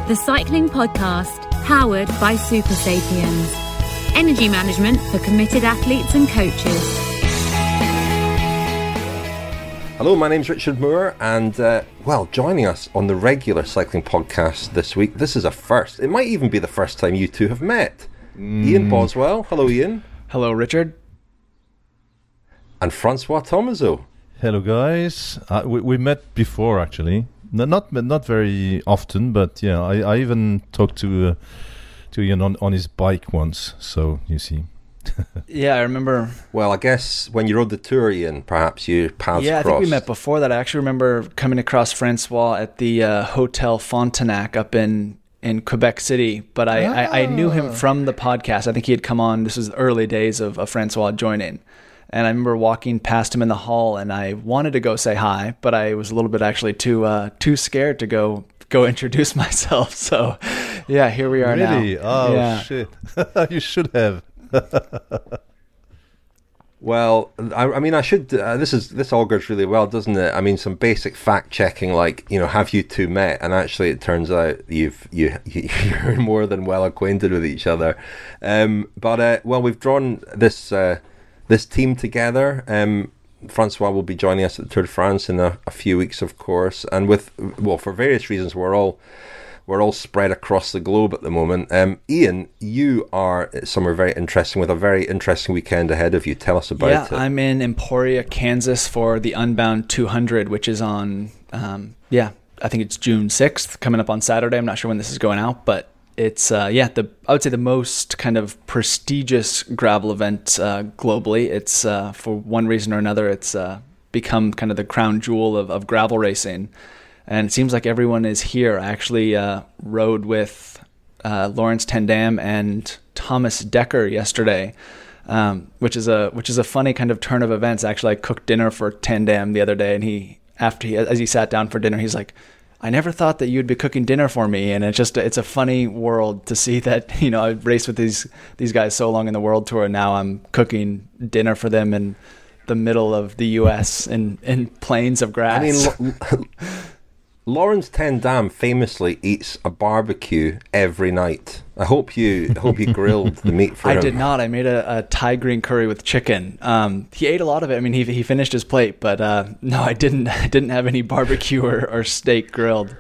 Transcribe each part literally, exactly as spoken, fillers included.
the cycling podcast powered by Super Sapiens. Energy management for committed athletes and coaches. Hello, my name's Richard Moore, and uh, well, joining us on the regular cycling podcast this week, this is a first. It might even be the first time you two have met. Mm. Ian Boswell. Hello, Ian. Hello, Richard. And Francois Thomazeau. Hello, guys. Uh, we, we met before, actually. No, not not very often, but yeah, I, I even talked to uh, to Ian on, on his bike once. So you see. Yeah, I remember. Well, I guess when you rode the Tour, Ian, perhaps you paths Yeah, I crossed. think we met before that. I actually remember coming across Francois at the uh, Hotel Frontenac up in, in Quebec City. But I, ah. I, I knew him from the podcast. I think he had come on. This was the early days of, of Francois joining. And I remember walking past him in the hall, and I wanted to go say hi, but I was a little bit actually too uh, too scared to go go introduce myself. So, yeah, here we are really? now. Really? Oh, yeah. Shit. You should have. Well, I, I mean, I should. Uh, this is this augurs really well, doesn't it? I mean, some basic fact checking, like, you know, have you two met? And actually, it turns out you've you you're more than well acquainted with each other. Um, but uh, well, we've drawn this uh, this team together. Um, Francois will be joining us at the Tour de France in a, a few weeks, of course, and with well, for various reasons, we're all. We're all spread across the globe at the moment. Um, Ian, you are somewhere very interesting with a very interesting weekend ahead of you. Tell us about yeah, it. Yeah, I'm in Emporia, Kansas for the Unbound two hundred, which is on, um, yeah, I think it's June sixth, coming up on Saturday. I'm not sure when this is going out, but it's, uh, yeah, the I would say the most kind of prestigious gravel event uh, globally. It's, uh, for one reason or another, it's uh, become kind of the crown jewel of, of gravel racing. And it seems like everyone is here. I actually uh, rode with uh, Laurens ten Dam and Thomas Dekker yesterday, um, which is a which is a funny kind of turn of events. Actually, I cooked dinner for ten Dam the other day, and he after he as he sat down for dinner, he's like, "I never thought that you'd be cooking dinner for me." And it's just it's a funny world to see that, you know, I've raced with these these guys so long in the World Tour, and now I'm cooking dinner for them in the middle of the U S in in plains of grass. I mean. Lo- Laurens ten Dam famously eats a barbecue every night. I hope you I hope you grilled the meat for I him. I did not. I made a, a Thai green curry with chicken. Um, he ate a lot of it. I mean, he he finished his plate, but uh, no, I didn't. I didn't have any barbecue or, or steak grilled.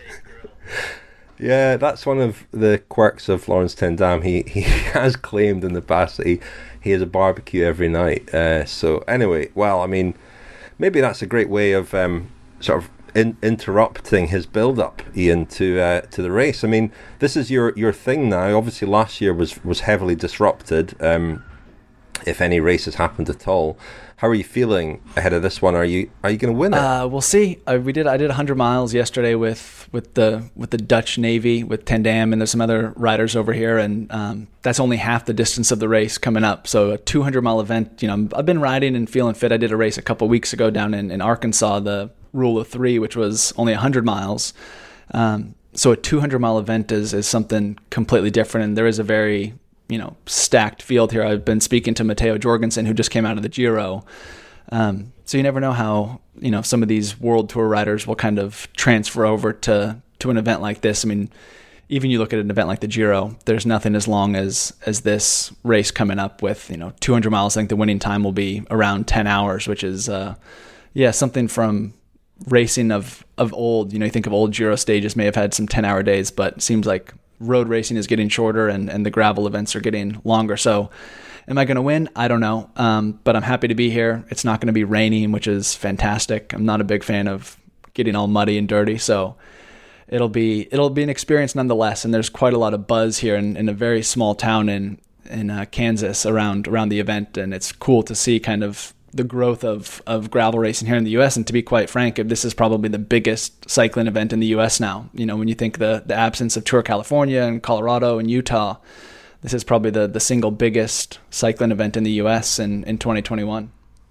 Yeah, that's one of the quirks of Laurens ten Dam. He he has claimed in the past that he, he has a barbecue every night. Uh, so anyway, well, I mean, maybe that's a great way of um, sort of In, interrupting his build-up, Ian, to uh, to the race. I mean, this is your, your thing now. Obviously, last year was was heavily disrupted, um, if any races happened at all. How are you feeling ahead of this one? Are you are you going to win it? Uh, we'll see. Uh, we did. I did one hundred miles yesterday with with the with the Dutch Navy with ten Dam, and there's some other riders over here, and um, that's only half the distance of the race coming up. So a two hundred mile event. You know, I've been riding and feeling fit. I did a race a couple of weeks ago down in, in Arkansas, the Rule of Three, which was only one hundred miles. Um, so a two hundred mile event is, is something completely different. And there is a very, you know, stacked field here. I've been speaking to Matteo Jorgensen, who just came out of the Giro. Um, so you never know how, you know, some of these World Tour riders will kind of transfer over to, to an event like this. I mean, even you look at an event like the Giro, there's nothing as long as, as this race coming up with, you know, two hundred miles. I think the winning time will be around ten hours, which is, uh, yeah, something from racing of, of old. You know, you think of old Giro stages may have had some ten hour days, but it seems like road racing is getting shorter and, and the gravel events are getting longer. So am I going to win? I don't know. Um, but I'm happy to be here. It's not going to be raining, which is fantastic. I'm not a big fan of getting all muddy and dirty. So it'll be, it'll be an experience nonetheless. And there's quite a lot of buzz here in, in a very small town in, in uh, Kansas around, around the event. And it's cool to see kind of the growth of, of gravel racing here in the U S. And to be quite frank, this is probably the biggest cycling event in the U S now. You know, when you think the, the absence of Tour California and Colorado and Utah, this is probably the, the single biggest cycling event in the U S in, in twenty twenty-one.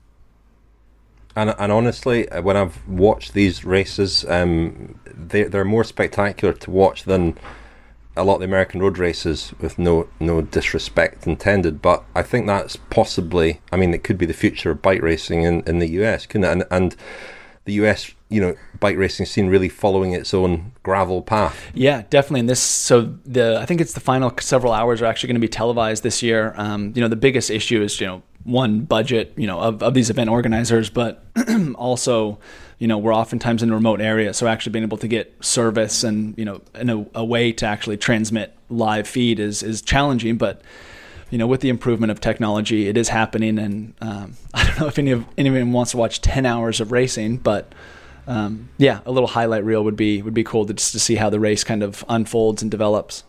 And and honestly, when I've watched these races, um, they, they're more spectacular to watch than a lot of the American road races, with no no disrespect intended, but I think that's possibly, I mean, it could be the future of bike racing in, in the U S, couldn't it? And, and the U S, you know, bike racing scene really following its own gravel path. Yeah, definitely. And this, so the I think it's the final several hours are actually going to be televised this year. Um, you know, the biggest issue is, you know, one, budget, you know, of, of these event organizers, but also, you know, we're oftentimes in remote areas, so actually being able to get service and, you know, in a, a way to actually transmit live feed is is challenging, but you know, with the improvement of technology, it is happening. And um, I don't know if any of anyone wants to watch ten hours of racing, but um, yeah, a little highlight reel would be would be cool to, just to see how the race kind of unfolds and develops.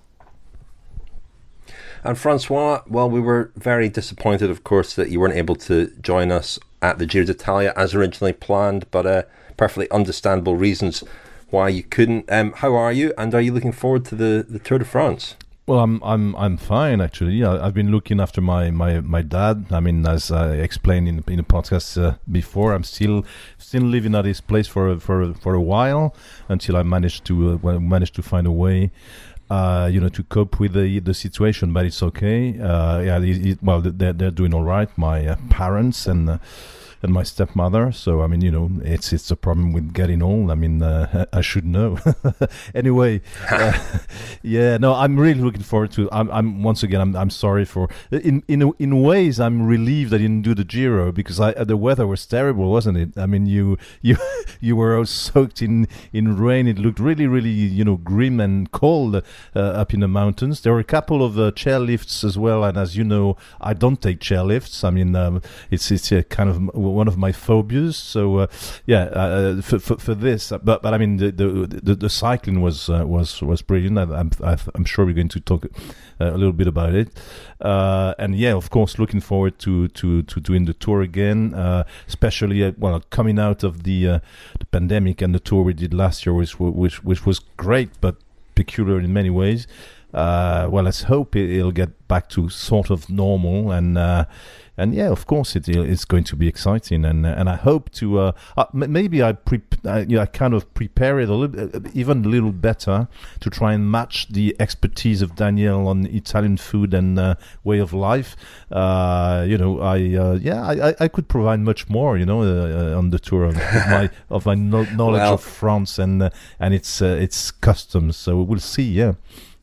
And Francois, well, we were very disappointed, of course, that you weren't able to join us at the Giro d'Italia as originally planned, but uh, perfectly understandable reasons why you couldn't. Um, how are you, and are you looking forward to the, the Tour de France? Well, I'm I'm I'm fine actually. I, I've been looking after my, my, my dad. I mean, as I explained in in the podcast uh, before, I'm still still living at his place for for for a while until I managed to uh, well, managed to find a way, uh, you know, to cope with the the situation. But it's okay. Uh, yeah, it, it, well, they're they're doing all right. My uh, parents and. Uh, And my stepmother, so I mean, you know, it's it's a problem with getting old. I mean, uh, I should know. Anyway, uh, yeah, no, I'm really looking forward to. I'm, I'm once again, I'm, I'm sorry for. In in in ways, I'm relieved I didn't do the Giro because I the weather was terrible, wasn't it? I mean, you you you were all soaked in in rain. It looked really really you know grim and cold uh, up in the mountains. There were a couple of uh, chairlifts as well, and as you know, I don't take chairlifts. I mean, um, it's it's a kind of one of my phobias. So uh, yeah, uh, for, for for this, but but I mean the the the, the cycling was uh, was was brilliant. I, I'm I'm sure we're going to talk uh, a little bit about it. Uh, and yeah, of course, looking forward to to to doing the tour again, uh, especially uh, well coming out of the uh, the pandemic and the tour we did last year, which which which was great but peculiar in many ways. Uh, well, let's hope it, it'll get back to sort of normal, and uh, and yeah, of course it it's going to be exciting, and and I hope to uh, uh, maybe I pre uh, you know, I kind of prepare it a little uh, even a little better to try and match the expertise of Daniel on Italian food and uh, way of life. Uh, you know, I uh, yeah I, I could provide much more, you know, uh, on the tour of my of my no knowledge well, of France and uh, and its uh, its customs. So we'll see. Yeah.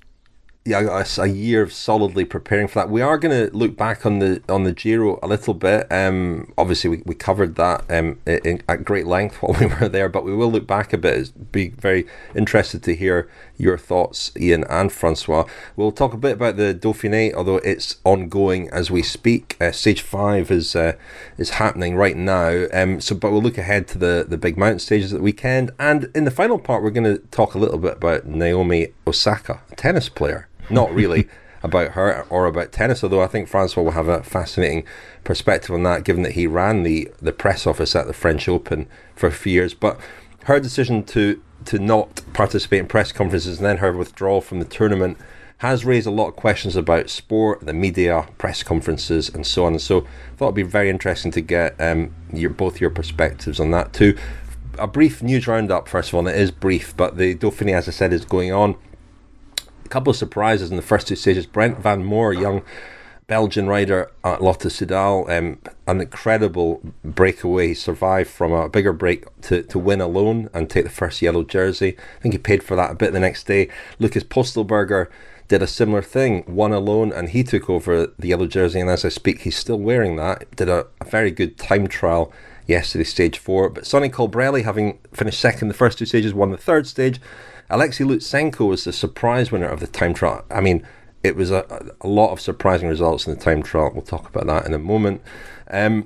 Yeah, a year of solidly preparing for that. We are going to look back on the on the Giro a little bit. Um, obviously, we, we covered that um, in, at great length while we were there, but we will look back a bit. It'd be very interested to hear your thoughts, Ian and Francois. We'll talk a bit about the Dauphiné, although it's ongoing as we speak. Uh, stage five is uh, is happening right now. Um, so, but we'll look ahead to the, the big mountain stages at the weekend. And in the final part, we're going to talk a little bit about Naomi Osaka, a tennis player. Not really about her or about tennis, although I think Francois will have a fascinating perspective on that, given that he ran the, the press office at the French Open for a few years. But her decision to, to not participate in press conferences and then her withdrawal from the tournament has raised a lot of questions about sport, the media, press conferences, and so on. And so I thought it'd be very interesting to get um, your both your perspectives on that too. A brief news roundup, first of all, and it is brief, but the Dauphiné, as I said, is going on. Couple of surprises in the first two stages. Brent Van Moor, young Belgian rider at Lotto Soudal, um, an incredible breakaway. He survived from a bigger break to, to win alone and take the first yellow jersey. I think he paid for that a bit the next day. Lucas Postelberger did a similar thing, won alone, and he took over the yellow jersey, and as I speak he's still wearing that. Did a, a very good time trial yesterday, stage four. But Sonny Colbrelli, having finished second the first two stages, won the third stage. Alexei Lutsenko was the surprise winner of the time trial. I mean, it was a, a lot of surprising results in the time trial. We'll talk about that in a moment. Um,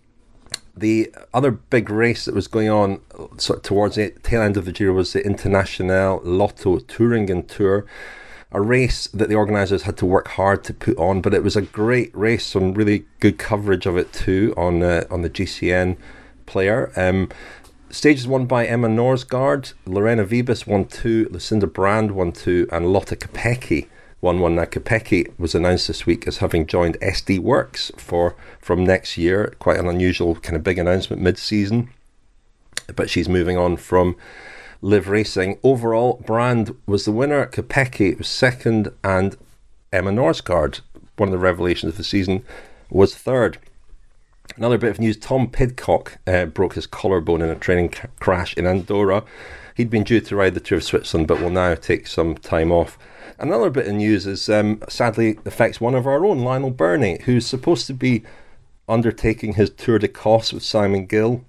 the other big race that was going on sort of towards the tail end of the Giro was the International Lotto Thüringen Tour, a race that the organisers had to work hard to put on, but it was a great race, some really good coverage of it too on uh, on the G C N player. Um, Stages won by Emma Norsgaard, Lorena Vibas won two, Lucinda Brand won two, and Lotte Kopecky won one. Now, Kopecky was announced this week as having joined S D Works for from next year. Quite an unusual kind of big announcement mid-season, but she's moving on from Live Racing. Overall, Brand was the winner, Kopecky was second, and Emma Norsgaard, one of the revelations of the season, was third. Another bit of news, Tom Pidcock uh, broke his collarbone in a training c- crash in Andorra. He'd been due to ride the Tour of Switzerland, but will now take some time off. Another bit of news is, um, sadly, affects one of our own, Lionel Birnie, who's supposed to be undertaking his Tour de Cos with Simon Gill.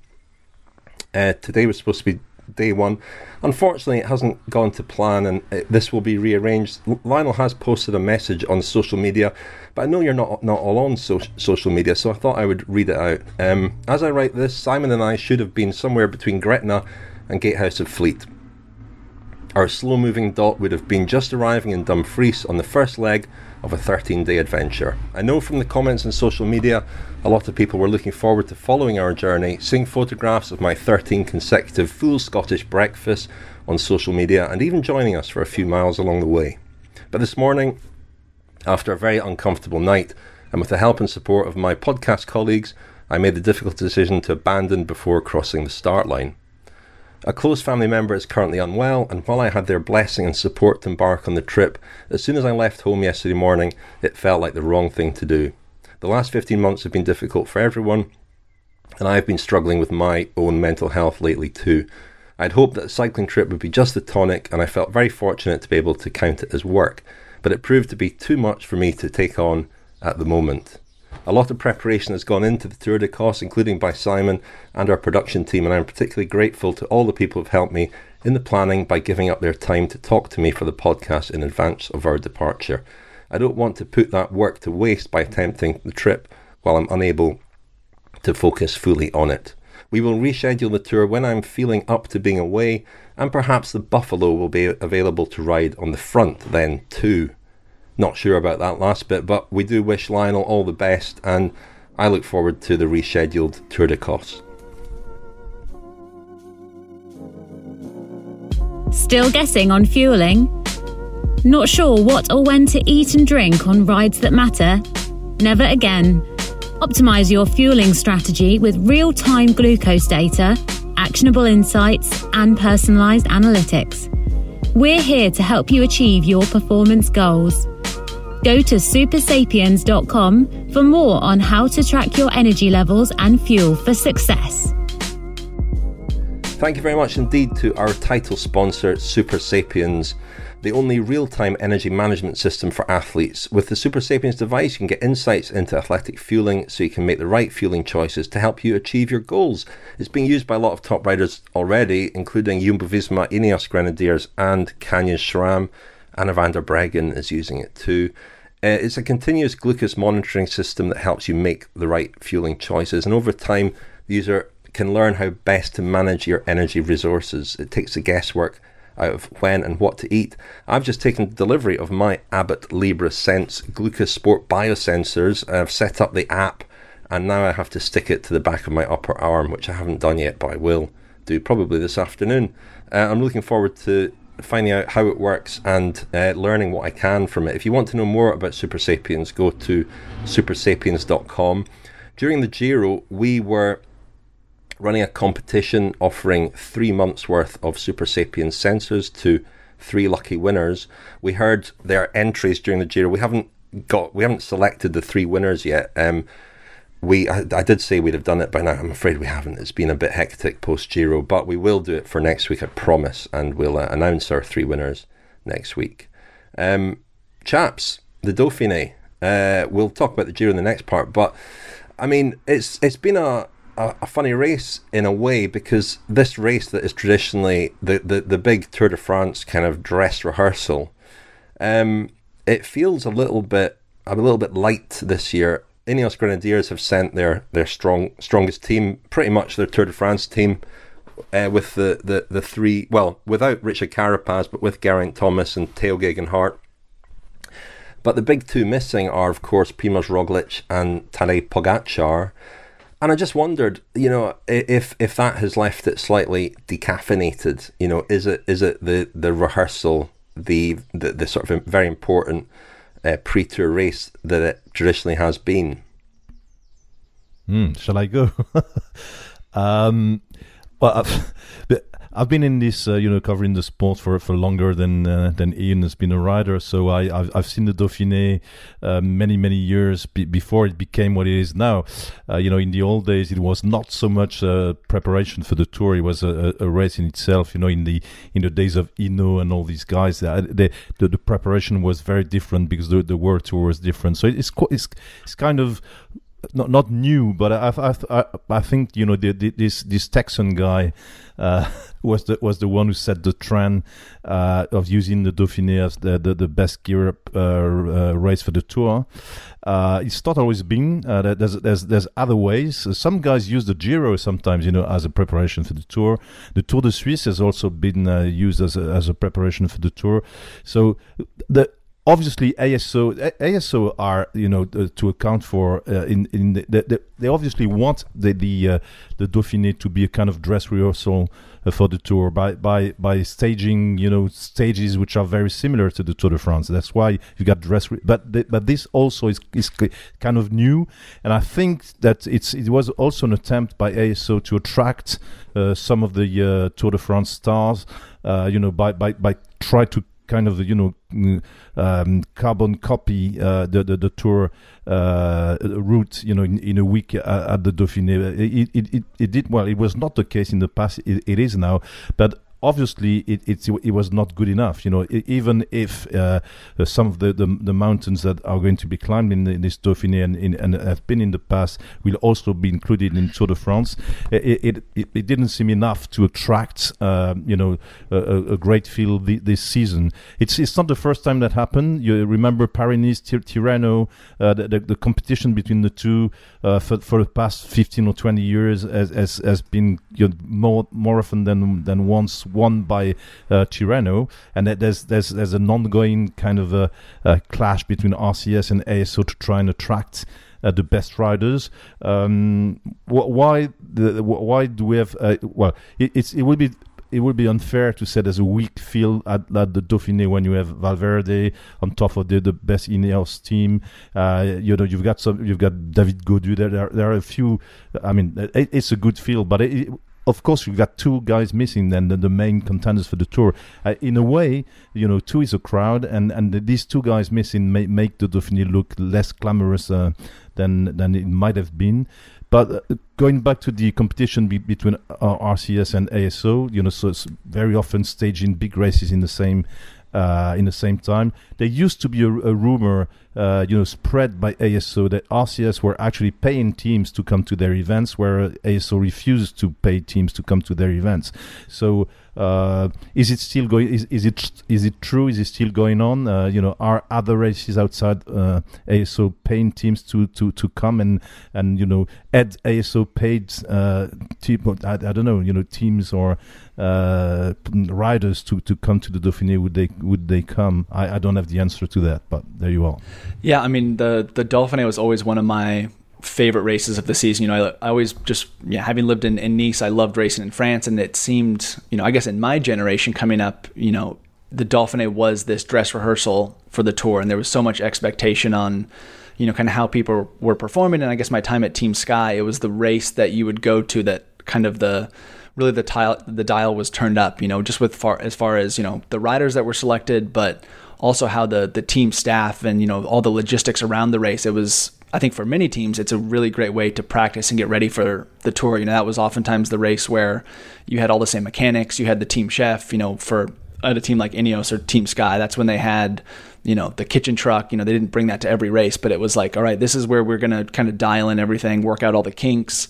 Uh, today was supposed to be day one. Unfortunately, it hasn't gone to plan, and it, this will be rearranged. L- Lionel has posted a message on social media, but I know you're not not all on so- social media, so I thought I would read it out. Um, as I write this, Simon and I should have been somewhere between Gretna and Gatehouse of Fleet. Our slow-moving dot would have been just arriving in Dumfries on the first leg of a thirteen-day adventure. I know from the comments on social media, a lot of people were looking forward to following our journey, seeing photographs of my thirteen consecutive full Scottish breakfasts on social media, and even joining us for a few miles along the way. But this morning, after a very uncomfortable night, and with the help and support of my podcast colleagues, I made the difficult decision to abandon before crossing the start line. A close family member is currently unwell, and while I had their blessing and support to embark on the trip, as soon as I left home yesterday morning, it felt like the wrong thing to do. The last fifteen months have been difficult for everyone, and I have been struggling with my own mental health lately too. I'd hoped that a cycling trip would be just the tonic, and I felt very fortunate to be able to count it as work, but it proved to be too much for me to take on at the moment. A lot of preparation has gone into the Tour de Cos, including by Simon and our production team, and I'm particularly grateful to all the people who have helped me in the planning by giving up their time to talk to me for the podcast in advance of our departure. I don't want to put that work to waste by attempting the trip while I'm unable to focus fully on it. We will reschedule the tour when I'm feeling up to being away, and perhaps the Buffalo will be available to ride on the front then too. Not sure about that last bit, but we do wish Lionel all the best, and I look forward to the rescheduled Tour de Cos. Still guessing on fueling? Not sure what or when to eat and drink on rides that matter? Never again. Optimize your fueling strategy with real-time glucose data, actionable insights, and personalized analytics. We're here to help you achieve your performance goals. Go to super sapiens dot com for more on how to track your energy levels and fuel for success. Thank you very much indeed to our title sponsor, Super Sapiens, the only real-time energy management system for athletes. With the Super Sapiens device, you can get insights into athletic fueling so you can make the right fueling choices to help you achieve your goals. It's being used by a lot of top riders already, including Jumbo-Visma, Ineos Grenadiers and Canyon SRAM. Anna van der Breggen is using it too. Uh, it's a continuous glucose monitoring system that helps you make the right fueling choices, and over time the user can learn how best to manage your energy resources. It takes the guesswork out of when and what to eat. I've just taken delivery of my Abbott Libra Sense Glucose Sport biosensors. I've set up the app, and now I have to stick it to the back of my upper arm, which I haven't done yet, but I will do probably this afternoon. Uh, I'm looking forward to finding out how it works and uh, learning what I can from it. If you want to know more about Super Sapiens, go to super sapiens dot com. During the Giro, we were running a competition offering three months worth of Super Sapiens sensors to three lucky winners. We heard their entries during the Giro. We haven't got, we haven't selected the three winners yet. Um, we, I, I did say we'd have done it by now. I'm afraid we haven't. It's been a bit hectic post Giro, but we will do it for next week, I promise, and we'll uh, announce our three winners next week. Um, chaps, the Dauphiné. Uh, we'll talk about the Giro in the next part, but I mean, it's it's been a A, a funny race in a way, because this race that is traditionally the, the, the big Tour de France kind of dress rehearsal, um, it feels a little bit a little bit light this year. Ineos Grenadiers have sent their their strong strongest team, pretty much their Tour de France team, uh, with the, the, the three, well, without Richard Carapaz, but with Geraint Thomas and Theo Gegenhardt. But the big two missing are, of course, Primož Roglic and Tadej Pogačar. And I just wondered, you know, if if that has left it slightly decaffeinated. You know, is it is it the, the rehearsal, the, the the sort of very important uh, pre-tour race that it traditionally has been? Mm, shall I go? um, well, I've been in this, uh, you know, covering the sport for, for longer than uh, than Ian has been a rider. So I, I've I've seen the Dauphiné uh, many many years be- before it became what it is now. Uh, you know, in the old days, it was not so much uh, preparation for the Tour; it was a, a race in itself. You know, in the in the days of Hinault and all these guys, uh, the, the the preparation was very different because the the World Tour was different. So it's it's it's kind of not not new, but I I I, I think you know the, the, this this Texan guy uh, was the was the one who set the trend uh, of using the Dauphiné as the the, the best gear up uh, uh, race for the Tour. Uh, it's not always been. Uh, there's there's there's other ways. Some guys use the Giro sometimes, you know, as a preparation for the Tour. The Tour de Suisse has also been uh, used as a, as a preparation for the Tour. So the Obviously, A S O A S O are, you know, uh, to account for uh, in in the, the, the, they obviously want the the uh, the Dauphiné to be a kind of dress rehearsal uh, for the Tour by by by staging, you know, stages which are very similar to the Tour de France. That's why you got dress, re- but the, but this also is is kind of new, and I think that it's it was also an attempt by A S O to attract uh, some of the uh, Tour de France stars, uh, you know, by by by try to kind of, you know, um, carbon copy uh, the, the the Tour uh, route, you know, in, in a week uh, at the Dauphiné. It, it it it did well. It was not the case in the past. It, it is now, but obviously it, it it was not good enough. You know, it, even if uh, some of the, the the mountains that are going to be climbed in, the, in this Dauphiné and, in, and have been in the past will also be included in Tour de France. It it, it, it didn't seem enough to attract uh, you know a, a great field th- this season. It's it's not the first time that happened. You remember Paris-Nice, Tirreno, uh, the, the the competition between the two uh, for for the past fifteen or twenty years has has, has been, you know, more more often than than once won by uh, Tirreno, and that there's there's there's an ongoing kind of a, a clash between R C S and A S O to try and attract uh, the best riders. Um, wh- why the wh- why do we have? Uh, well, it, it's it will be. It would be unfair to say there's a weak field at, at the Dauphiné when you have Valverde on top of the, the best Ineos team. Uh, you know, you've got some, you've got David Gaudu. There, there, there are a few. I mean, it, it's a good field, but it, it, of course you've got two guys missing. Then the, the main contenders for the Tour. Uh, in a way, you know, two is a crowd, and and these two guys missing may, make the Dauphiné look less glamorous uh, than than it might have been. But uh, going back to the competition be- between uh, R C S and A S O, you know, so it's very often staging big races in the same uh, in the same time. There used to be a, a rumor, uh, you know, spread by A S O that R C S were actually paying teams to come to their events, where A S O refused to pay teams to come to their events. So. Uh, is it still going? Is, is it is it true? Is it still going on? Uh, you know, are other races outside uh, A S O paying teams to, to, to come and, and you know, add A S O paid uh, team? I, I don't know. You know, teams or uh, riders to, to come to the Dauphiné. Would they would they come? I, I don't have the answer to that, but there you are. Yeah, I mean the the Dauphiné was always one of my favorite races of the season. You know, I, I always just, yeah, having lived in, in Nice, I loved racing in France, and it seemed, you know, I guess in my generation coming up, you know, the Dauphiné was this dress rehearsal for the Tour, and there was so much expectation on, you know, kind of how people were performing. And I guess my time at Team Sky, it was the race that you would go to that kind of the, really the tile, the dial was turned up, you know, just with far, as far as, you know, the riders that were selected, but also how the, the team staff and, you know, all the logistics around the race. It was, I think for many teams, it's a really great way to practice and get ready for the Tour. You know, that was oftentimes the race where you had all the same mechanics. You had the team chef, you know, for at a team like Ineos or Team Sky, that's when they had, you know, the kitchen truck. You know, they didn't bring that to every race, but it was like, all right, this is where we're going to kind of dial in everything, work out all the kinks.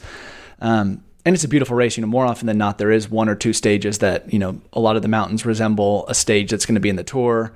Um, and it's a beautiful race. You know, more often than not, there is one or two stages that, you know, a lot of the mountains resemble a stage that's going to be in the Tour.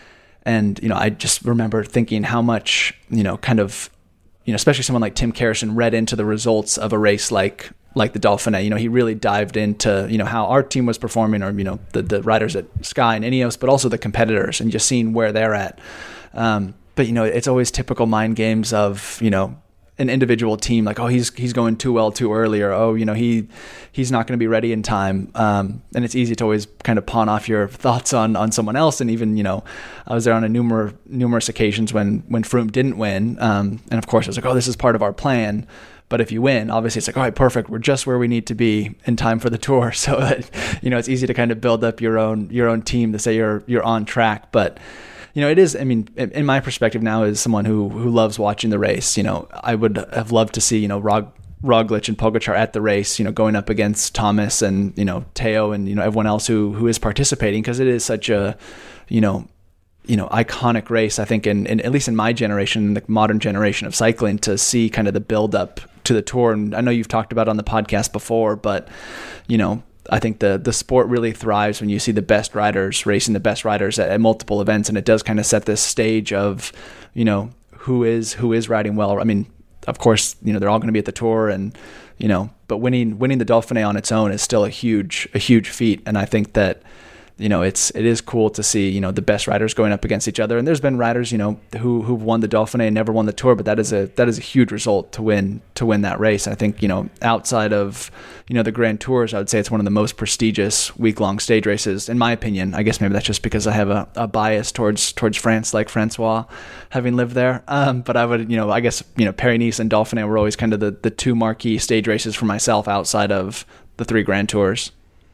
And, you know, I just remember thinking how much, you know, kind of, you know, especially someone like Tim Kerrison read into the results of a race like like the Dauphiné. You know, he really dived into, you know, how our team was performing, or, you know, the, the riders at Sky and Ineos, but also the competitors, and just seeing where they're at. Um, but, you know, it's always typical mind games of, you know, an individual team, like, oh, he's he's going too well too early, or oh, you know, he he's not going to be ready in time. Um, and it's easy to always kind of pawn off your thoughts on on someone else. And even, you know, I was there on a numerous numerous occasions when when Froome didn't win, um, and of course I was like, oh, this is part of our plan. But if you win, obviously it's like, all right, perfect. We're just where we need to be in time for the Tour. So that, you know, it's easy to kind of build up your own your own team to say you're you're on track. But you know, it is, I mean, in my perspective now as someone who who loves watching the race, you know, I would have loved to see, you know, Rog, Roglic and Pogačar at the race, you know, going up against Thomas and, you know, Teo and, you know, everyone else who who is participating, because it is such a, you know, you know, iconic race, I think, in, in at least in my generation, the modern generation of cycling, to see kind of the build up to the Tour. And I know you've talked about it on the podcast before, but, you know, I think the the sport really thrives when you see the best riders racing the best riders at, at multiple events, and it does kind of set this stage of, you know, who is who is riding well. I mean, of course, you know, they're all going to be at the Tour, and you know, but winning winning the Dauphiné on its own is still a huge a huge feat, and I think that, you know, it's it is cool to see, you know, the best riders going up against each other. And there's been riders, you know, who who've won the Dauphiné and never won the Tour, but that is a that is a huge result to win to win that race. I think, you know, outside of, you know, the Grand Tours, I would say it's one of the most prestigious week long stage races, in my opinion. I guess maybe that's just because I have a, a bias towards towards France, like Francois, having lived there. Um, but I would, you know, I guess, you know, Paris-Nice and Dauphiné were always kind of the the two marquee stage races for myself outside of the three Grand Tours.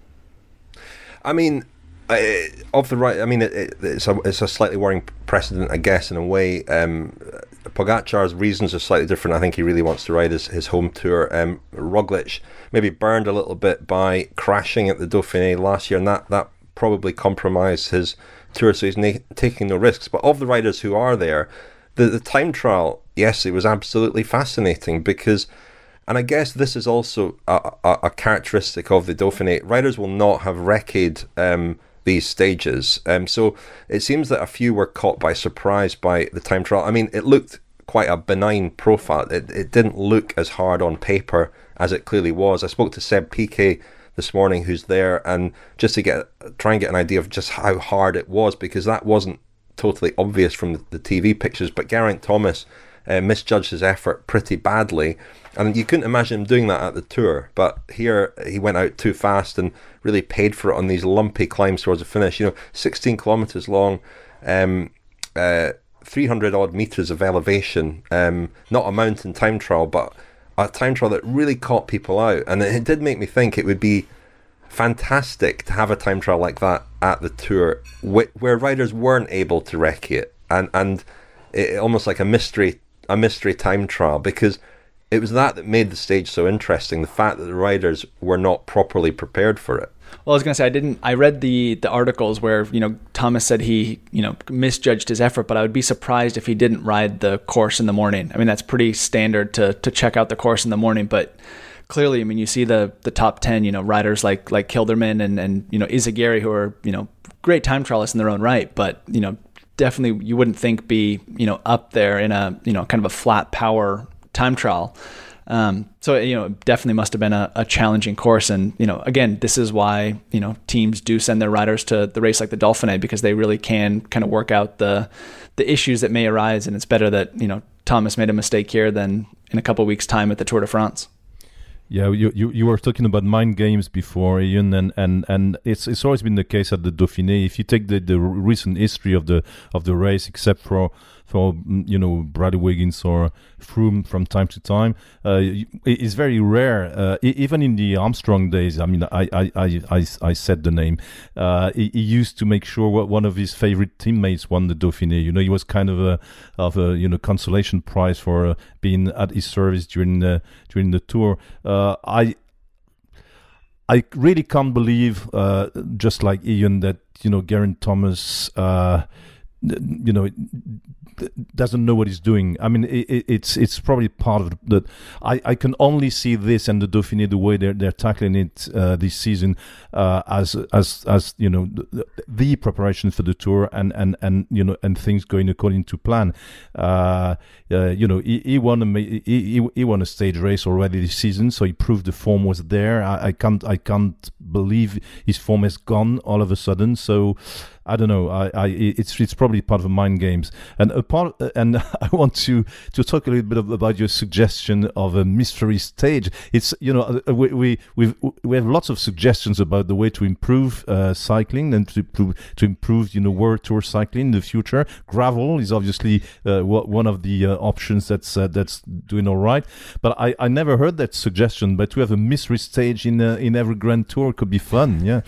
I mean, Uh, of the right, I mean, it, it, it's a it's a slightly worrying precedent, I guess, in a way. Um, Pogačar's reasons are slightly different. I think he really wants to ride his, his home tour. Um, Roglic maybe burned a little bit by crashing at the Dauphiné last year, and that, that probably compromised his tour, so he's na- taking no risks. But of the riders who are there, the, the time trial, yes, it was absolutely fascinating because, and I guess this is also a, a, a characteristic of the Dauphiné, riders will not have wrecked um, these stages. Um, so it seems that a few were caught by surprise by the time trial. I mean, it looked quite a benign profile. It, it didn't look as hard on paper as it clearly was. I spoke to Seb Piquet this morning, who's there, and just to get try and get an idea of just how hard it was, because that wasn't totally obvious from the, the T V pictures. But Geraint Thomas uh, misjudged his effort pretty badly, and you couldn't imagine him doing that at the Tour. But here he went out too fast and really paid for it on these lumpy climbs towards the finish. You know, sixteen kilometers long, um, uh, three hundred odd meters of elevation. Um, not a mountain time trial, but a time trial that really caught people out. And it did make me think it would be fantastic to have a time trial like that at the Tour, wh- where riders weren't able to wreck it, and and it, almost like a mystery a mystery time trial, because it was that that made the stage so interesting, the fact that the riders were not properly prepared for it. Well, I was going to say, I didn't, I read the, the articles where, you know, Thomas said he, you know, misjudged his effort, but I would be surprised if he didn't ride the course in the morning. I mean, that's pretty standard to, to check out the course in the morning, but clearly, I mean, you see the, the top ten, you know, riders like, like Kilderman and, and, you know, Izagirre, who are, you know, great time trialists in their own right, but, you know, definitely you wouldn't think be, you know, up there in a, you know, kind of a flat power time trial. Um, so, you know, it definitely must have been a, a challenging course. And, you know, again, this is why, you know, teams do send their riders to the race like the Dauphiné, because they really can kind of work out the the issues that may arise. And it's better that, you know, Thomas made a mistake here than in a couple of weeks' time at the Tour de France. Yeah, you, you you were talking about mind games before, Ian, and, and, and it's it's always been the case at the Dauphiné. If you take the, the recent history of the of the race, except for for you know Bradley Wiggins or Froome from time to time, uh, it's very rare. Uh, even in the Armstrong days, I mean, I I I, I, I said the name. Uh, he, he used to make sure one of his favorite teammates won the Dauphiné. You know, he was kind of a of a you know consolation prize for uh, being at his service during the during the Tour. Uh, I I really can't believe, uh, just like Ian, that you know Geraint Thomas, uh, you know, doesn't know what he's doing. I mean, it, it's it's probably part of the. I, I can only see this and the Dauphiné, the way they're they're tackling it uh, this season, uh, as as as you know the, the preparation for the Tour, and, and, and you know and things going according to plan. Uh, uh, you know he, he won a he, he won a stage race already this season, so he proved the form was there. I, I can't I can't believe his form has gone all of a sudden. So I don't know. I, I it's it's probably part of the mind games. And apart, and I want to to talk a little bit about your suggestion of a mystery stage. It's you know we we we've, we have lots of suggestions about the way to improve uh, cycling and to to improve you know World Tour cycling in the future. Gravel is obviously uh, one of the uh, options that's uh, that's doing all right. But I, I never heard that suggestion. But to have a mystery stage in uh, in every Grand Tour could be fun. Yeah.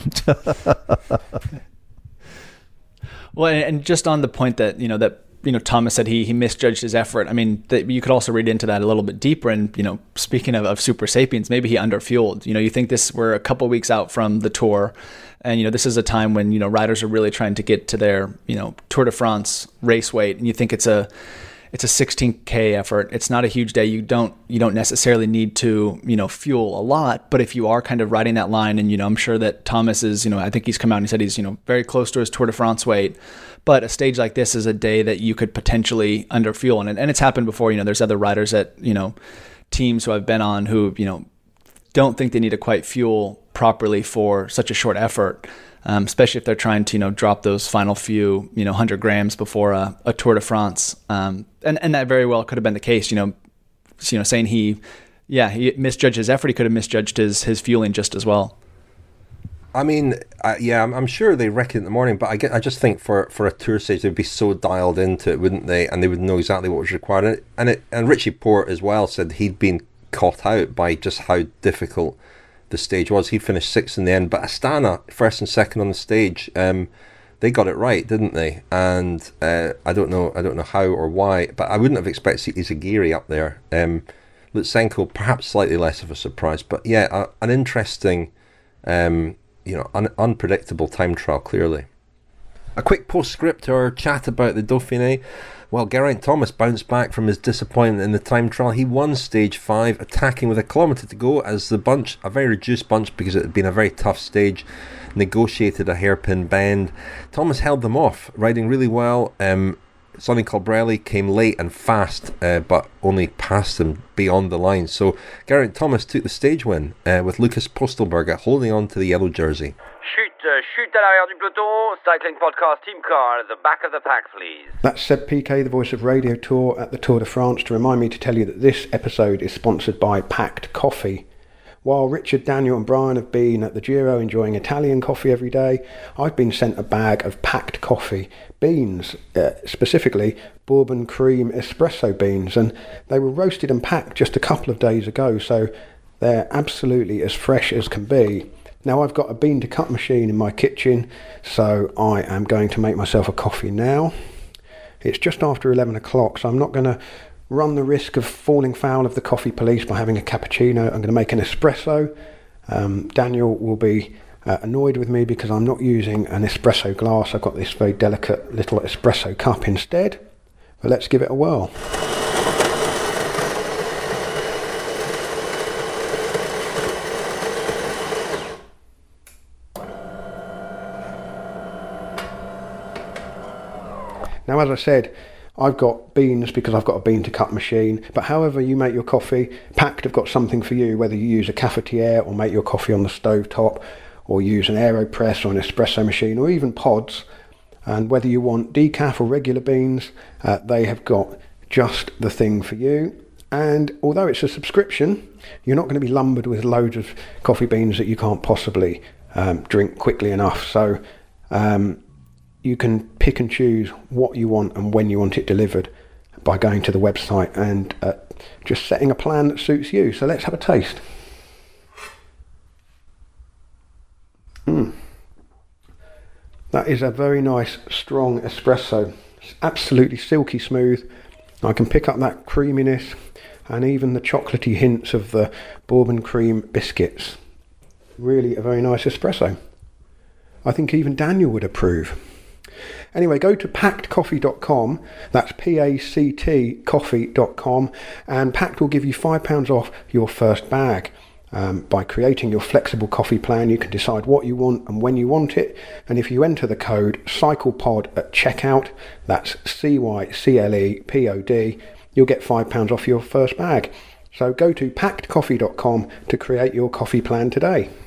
Well, and just on the point that, you know, that, you know, Thomas said he he misjudged his effort. I mean, that you could also read into that a little bit deeper. And, you know, speaking of, of Super Sapiens, maybe he underfueled. You know, you think this, we're a couple weeks out from the Tour. And, you know, this is a time when, you know, riders are really trying to get to their, you know, Tour de France race weight. And you think it's a, it's a sixteen K effort. It's not a huge day. You don't you don't necessarily need to, you know, fuel a lot. But if you are kind of riding that line, and, you know, I'm sure that Thomas is, you know, I think he's come out and he said he's, you know, very close to his Tour de France weight. But a stage like this is a day that you could potentially underfuel. And, and it's happened before. You know, there's other riders at, you know, teams who I've been on who, you know, don't think they need to quite fuel properly for such a short effort. Um, especially if they're trying to, you know, drop those final few, you know, one hundred grams before a, a Tour de France. Um, and, and that very well could have been the case, you know, you know, saying he, yeah, he misjudged his effort. He could have misjudged his, his fueling just as well. I mean, uh, yeah, I'm, I'm sure they reckon in the morning, but I get, I just think for, for a tour stage, they'd be so dialed into it, wouldn't they? And they would know exactly what was required. And it, and, it, and Richie Porte as well said he'd been caught out by just how difficult the stage was. He finished sixth in the end, but Astana, first and second on the stage, um, they got it right, didn't they? And uh, I don't know, I don't know how or why, but I wouldn't have expected Izagiri up there. Um, Lutsenko, perhaps slightly less of a surprise, but yeah, a, an interesting, um, you know, un- unpredictable time trial. Clearly. A quick postscript or chat about the Dauphiné. Well, Geraint Thomas bounced back from his disappointment in the time trial. He won stage five, attacking with a kilometre to go as the bunch, a very reduced bunch because it had been a very tough stage, negotiated a hairpin bend. Thomas held them off, riding really well. Um, Sonny Colbrelli came late and fast, uh, but only passed him beyond the line. So Geraint Thomas took the stage win uh, with Lucas Postelberger holding on to the yellow jersey. Chute, uh, chute à l'arrière du peloton, cycling podcast team car at the back of the pack, please. That's Seb P K, the voice of Radio Tour at the Tour de France, to remind me to tell you that this episode is sponsored by Packed Coffee. While Richard, Daniel and Brian have been at the Giro enjoying Italian coffee every day, I've been sent a bag of packed coffee, beans, uh, specifically bourbon cream espresso beans, and they were roasted and packed just a couple of days ago, so they're absolutely as fresh as can be. Now I've got a bean to cut machine in my kitchen, so I am going to make myself a coffee now. It's just after eleven o'clock, so I'm not going to run the risk of falling foul of the coffee police by having a cappuccino. I'm going to make an espresso. Um, Daniel will be uh, annoyed with me because I'm not using an espresso glass. I've got this very delicate little espresso cup instead. But let's give it a whirl. Now, as I said, I've got beans because I've got a bean to cut machine, but however you make your coffee, Packed have got something for you, whether you use a cafetiere or make your coffee on the stove top, or use an AeroPress or an espresso machine, or even pods. And whether you want decaf or regular beans, uh, they have got just the thing for you. And although it's a subscription, you're not going to be lumbered with loads of coffee beans that you can't possibly um, drink quickly enough. So um, you can pick and choose what you want and when you want it delivered by going to the website and uh, just setting a plan that suits you. So let's have a taste. Mm. That is a very nice strong espresso. It's absolutely silky smooth. I can pick up that creaminess and even the chocolatey hints of the bourbon cream biscuits. Really a very nice espresso. I think even Daniel would approve. Anyway, go to packed coffee dot com, that's P A C T coffee dot com, and Packed will give you five pounds off your first bag. Um, by creating your flexible coffee plan, you can decide what you want and when you want it, and if you enter the code CYCLEPOD at checkout, that's C Y C L E P O D, you'll get five pounds off your first bag. So go to packed coffee dot com to create your coffee plan today.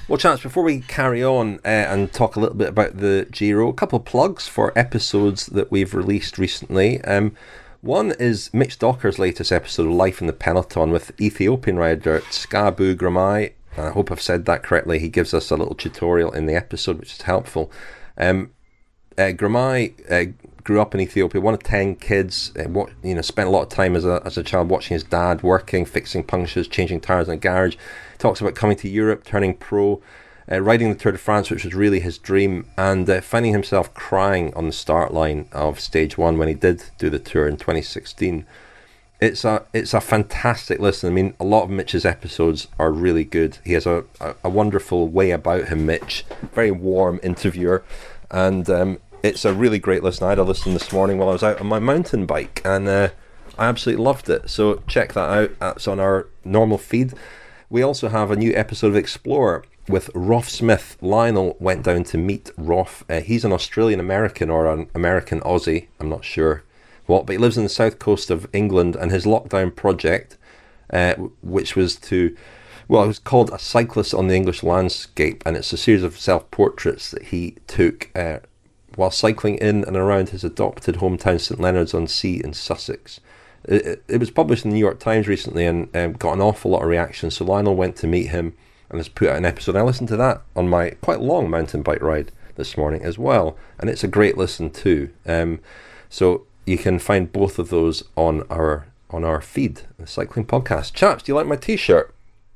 Well, chaps, before we carry on uh, and talk a little bit about the Giro, a couple of plugs for episodes that we've released recently. Um, one is Mitch Docker's latest episode of Life in the Peloton with Ethiopian rider Skabu Gramai. I hope I've said that correctly. He gives us a little tutorial in the episode, which is helpful. Um, uh, Gramai uh, grew up in Ethiopia, one of ten kids. Uh, what, you know, spent a lot of time as a as a child watching his dad working, fixing punctures, changing tires in a garage. Talks about coming to Europe, turning pro, uh, riding the Tour de France, which was really his dream, and uh, finding himself crying on the start line of stage one when he did do the Tour in twenty sixteen. It's a it's a fantastic listen. I mean, a lot of Mitch's episodes are really good. He has a, a, a wonderful way about him, Mitch. Very warm interviewer, and um, it's a really great listen. I had a listen this morning while I was out on my mountain bike, and uh, I absolutely loved it. So check that out. That's on our normal feed. We also have a new episode of Explorer with Rolf Smith. Lionel went down to meet Rolf. Uh, he's an Australian American or an American Aussie, I'm not sure what, but he lives in the south coast of England, and his lockdown project, uh, which was to, well, it was called A Cyclist on the English Landscape, and it's a series of self-portraits that he took uh, while cycling in and around his adopted hometown St Leonards-on-Sea in Sussex. It, it was published in the New York Times recently and um, got an awful lot of reaction, so Lionel went to meet him and has put out an episode. I listened to that on my quite long mountain bike ride this morning as well, and it's a great listen too. Um, so you can find both of those on our on our feed, the Cycling Podcast. Chaps, do you like my t-shirt?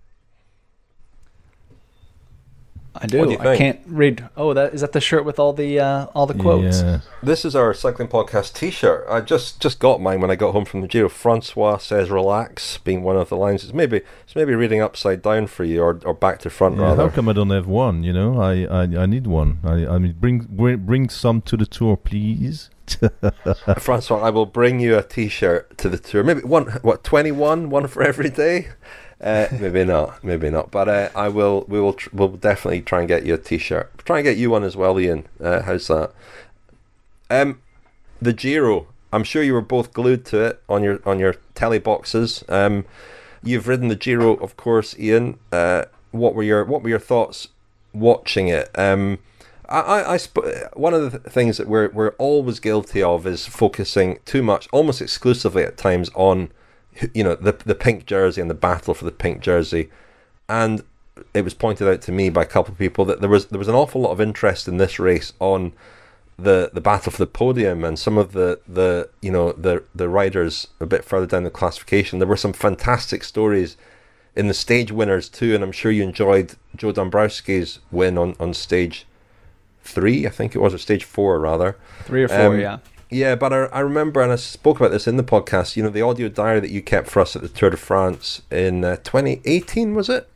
I do. do I can't read. Oh, that is that the shirt with all the uh, all the quotes? Yeah. This is our Cycling Podcast t-shirt. I just, just got mine when I got home from the Giro. Francois says relax, being one of the lines. It's maybe it's maybe reading upside down for you, or or back to front, Yeah, rather. how come I don't have one? You know, I I, I need one. I I mean, bring bring bring some to the tour, please. Francois, I will bring you a t-shirt to the tour. Maybe one, what, twenty-one, one for every day. Uh, maybe not, maybe not. But uh, I will. We will. Tr- we'll definitely try and get you a t-shirt. Try and get you one as well, Ian. Uh, how's that? Um, the Giro. I'm sure you were both glued to it on your on your telly boxes. Um, you've ridden the Giro, of course, Ian. Uh, what were your What were your thoughts watching it? Um, I, I, I sp- one of the th- things that we're we're always guilty of is focusing too much, almost exclusively at times, on, you know, the the pink jersey and the battle for the pink jersey. And it was pointed out to me by a couple of people that there was there was an awful lot of interest in this race on the the battle for the podium, and some of the the you know the the riders a bit further down the classification. There were some fantastic stories in the stage winners too, and I'm sure you enjoyed Joe Dombrowski's win on on stage three, I think it was, or stage four rather. Three or four, um, yeah. Yeah, but I, I remember, and I spoke about this in the podcast, you know, the audio diary that you kept for us at the Tour de France in uh, twenty eighteen, was it?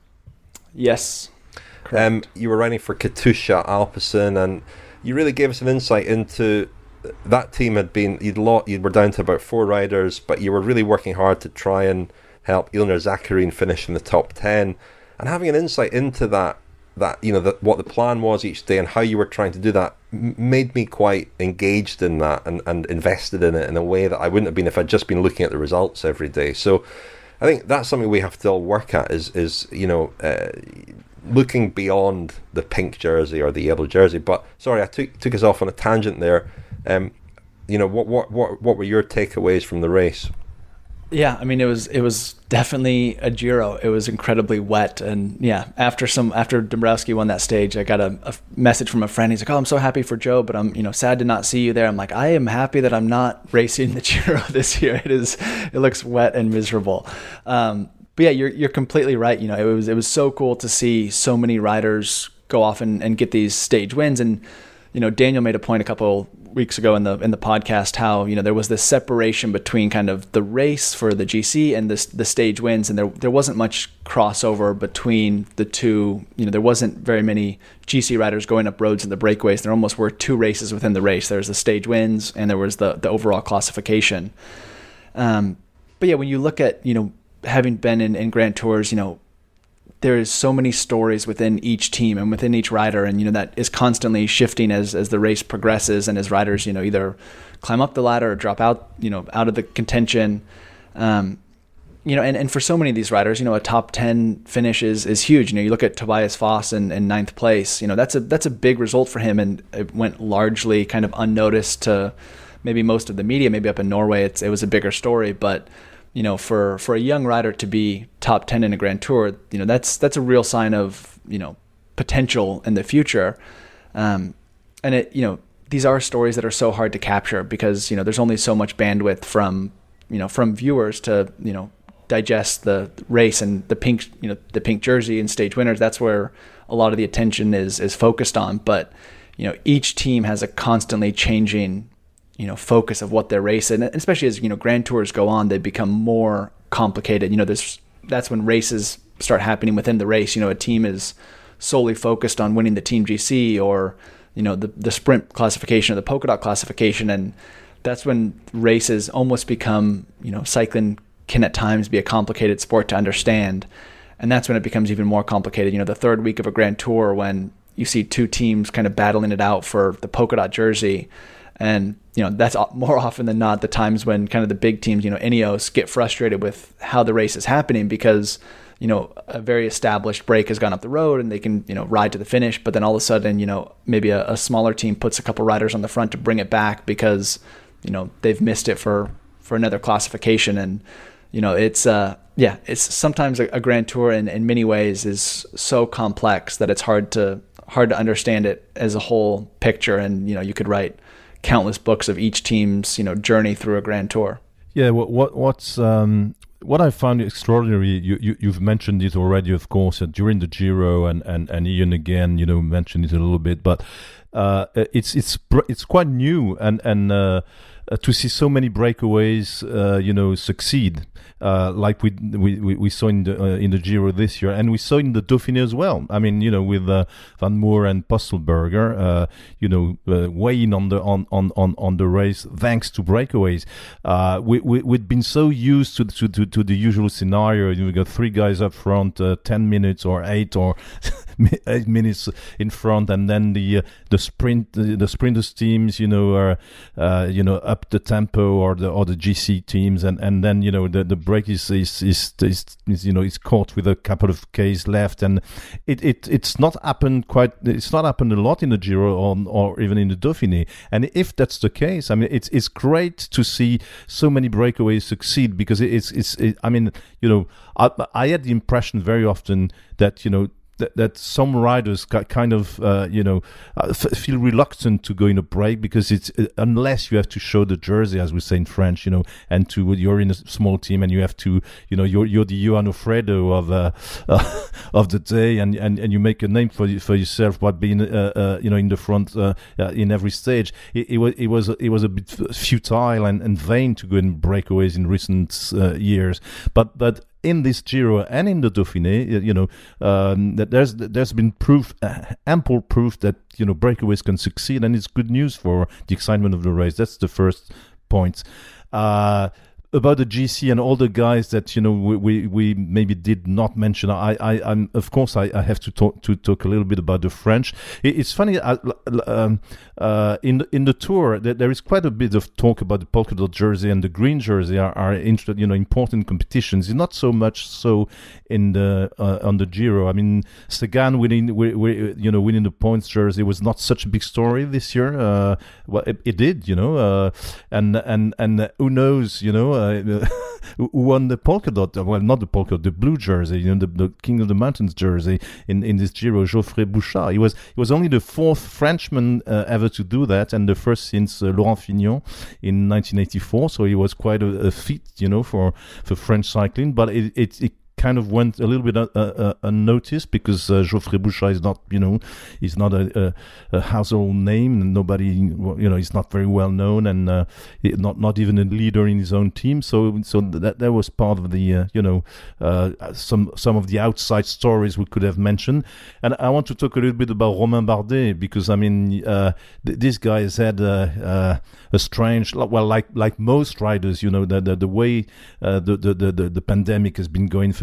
Yes. Um, you were riding for Katusha Alpecin, and you really gave us an insight into that team. Had been, you'd lot, you were down to about four riders, but you were really working hard to try and help Ilnur Zakarin finish in the top ten, and having an insight into that, that you know, that what the plan was each day and how you were trying to do that m- made me quite engaged in that and, and invested in it in a way that I wouldn't have been if I'd just been looking at the results every day. So I think that's something we have to all work at, is, is you know, uh, looking beyond the pink jersey or the yellow jersey. But sorry, I took took us off on a tangent there. Um, you know, what what what what were your takeaways from the race? Yeah, I mean, it was it was definitely a Giro. It was incredibly wet, and yeah, after some after Dombrowski won that stage, I got a, a message from a friend. He's like, "Oh, I'm so happy for Joe, but I'm you know sad to not see you there." I'm like, "I am happy that I'm not racing the Giro this year. It is it looks wet and miserable." Um, but yeah, you're you're completely right. You know, it was it was so cool to see so many riders go off and, and get these stage wins, and you know, Daniel made a point a couple weeks ago in the in the podcast how, you know, there was this separation between kind of the race for the G C and the the stage wins, and there there wasn't much crossover between the two. You know, there wasn't very many G C riders going up roads in the breakaways. There almost were two races within the race. There was the stage wins and there was the the overall classification. Um, but yeah, when you look at, you know, having been in, in Grand Tours, you know, there is so many stories within each team and within each rider, and you know that is constantly shifting as as the race progresses and as riders, you know, either climb up the ladder or drop out, you know, out of the contention. Um, you know, and, and for so many of these riders, you know, a top ten finish is, is huge. You know, you look at Tobias Foss in, in ninth place, you know, that's a, that's a big result for him. And it went largely kind of unnoticed to maybe most of the media. Maybe up in Norway, it's, it was a bigger story, but you know, for, for a young rider to be top ten in a Grand Tour, you know, that's, that's a real sign of, you know, potential in the future. Um, and it, you know, these are stories that are so hard to capture because, you know, there's only so much bandwidth from, you know, from viewers to, you know, digest the race and the pink, you know, the pink jersey and stage winners. That's where a lot of the attention is, is focused on. But, you know, each team has a constantly changing, you know, focus of what their race, and especially as, you know, Grand Tours go on, they become more complicated. You know, there's, that's when races start happening within the race. You know, a team is solely focused on winning the Team G C or, you know, the, the sprint classification or the polka dot classification. And that's when races almost become, you know, cycling can at times be a complicated sport to understand. And that's when it becomes even more complicated. You know, the third week of a Grand Tour when you see two teams kind of battling it out for the polka dot jersey. And, you know, that's more often than not the times when kind of the big teams, you know, Ineos get frustrated with how the race is happening because, you know, a very established break has gone up the road and they can, you know, ride to the finish. But then all of a sudden, you know, maybe a, a smaller team puts a couple riders on the front to bring it back because, you know, they've missed it for, for another classification. And, you know, it's, uh, yeah, it's sometimes a, a Grand Tour in, in many ways is so complex that it's hard to, hard to understand it as a whole picture. And, you know, you could write countless books of each team's, you know, journey through a Grand Tour. Yeah, what, what what's um, what I found extraordinary, you, you you've mentioned it already, of course, uh, during the Giro, and, and, and Ian again, you know, mentioned it a little bit, but uh, it's it's it's quite new, and and uh, uh, to see so many breakaways, uh, you know, succeed. Uh, like we, we we saw in the uh, in the Giro this year, and we saw in the Dauphiné as well. I mean, you know, with uh, Van Moer and Postelberger, uh, you know, uh, weighing on the on, on, on, on the race thanks to breakaways. Uh, we, we we'd been so used to to to, to the usual scenario. You know, we got three guys up front, uh, ten minutes or eight or eight minutes in front, and then the uh, the sprint the, the sprinters teams, you know, are uh, you know up the tempo, or the or the G C teams, and, and then you know the the break is is, is is is you know is caught with a couple of Ks left, and it, it it's not happened quite it's not happened a lot in the Giro or or even in the Dauphiné. And if that's the case, I mean, it's it's great to see so many breakaways succeed, because it's it's it, I mean, you know, I, I had the impression very often that, you know, That, that some riders kind of, uh, you know, uh, f- feel reluctant to go in a break, because it's uh, unless you have to show the jersey, as we say in French, you know, and to you're in a small team and you have to, you know, you're you're the Johan Alfredo of uh, uh, of the day, and, and, and you make a name for for yourself by being, uh, uh, you know, in the front uh, uh, in every stage. It, it was it was it was a bit futile and, and vain to go in breakaways in recent uh, years, but but. In this Giro and in the Dauphiné, you know, um, that there's there's been proof, uh, ample proof that, you know, breakaways can succeed, and it's good news for the excitement of the race. That's the first point. Uh, about the G C and all the guys that, you know, we, we, we maybe did not mention. I, I, I'm of course I, I have to talk to talk a little bit about the French. It, it's funny, uh, um, uh, in the, in the Tour there, there is quite a bit of talk about the polka dot jersey and the green jersey are, are inter, you know, important competitions. It's not so much so in the uh, on the Giro. I mean, Sagan winning, we, we, you know, winning the points jersey was not such a big story this year. Uh, well, it, it did, you know, uh, and and and who knows, you know. Uh, who won the polka dot, well, not the polka dot, the blue jersey, you know, the, the King of the Mountains jersey in, in this Giro, Geoffrey Bouchard. He was he was only the fourth Frenchman uh, ever to do that, and the first since uh, Laurent Fignon in nineteen eighty-four, so he was quite a, a feat, you know, for, for French cycling, but it, it, it kind of went a little bit uh, uh, unnoticed, because uh, Geoffrey Bouchard is not, you know, he's not a, a, a household name, and nobody, you know, he's not very well known, and uh, not not even a leader in his own team. So so that that was part of the, uh, you know, uh, some some of the outside stories we could have mentioned. And I want to talk a little bit about Romain Bardet, because I mean, uh, th- this guy has had uh, uh, a strange, well, like like most riders, you know, the the, the way uh, the, the the the pandemic has been going for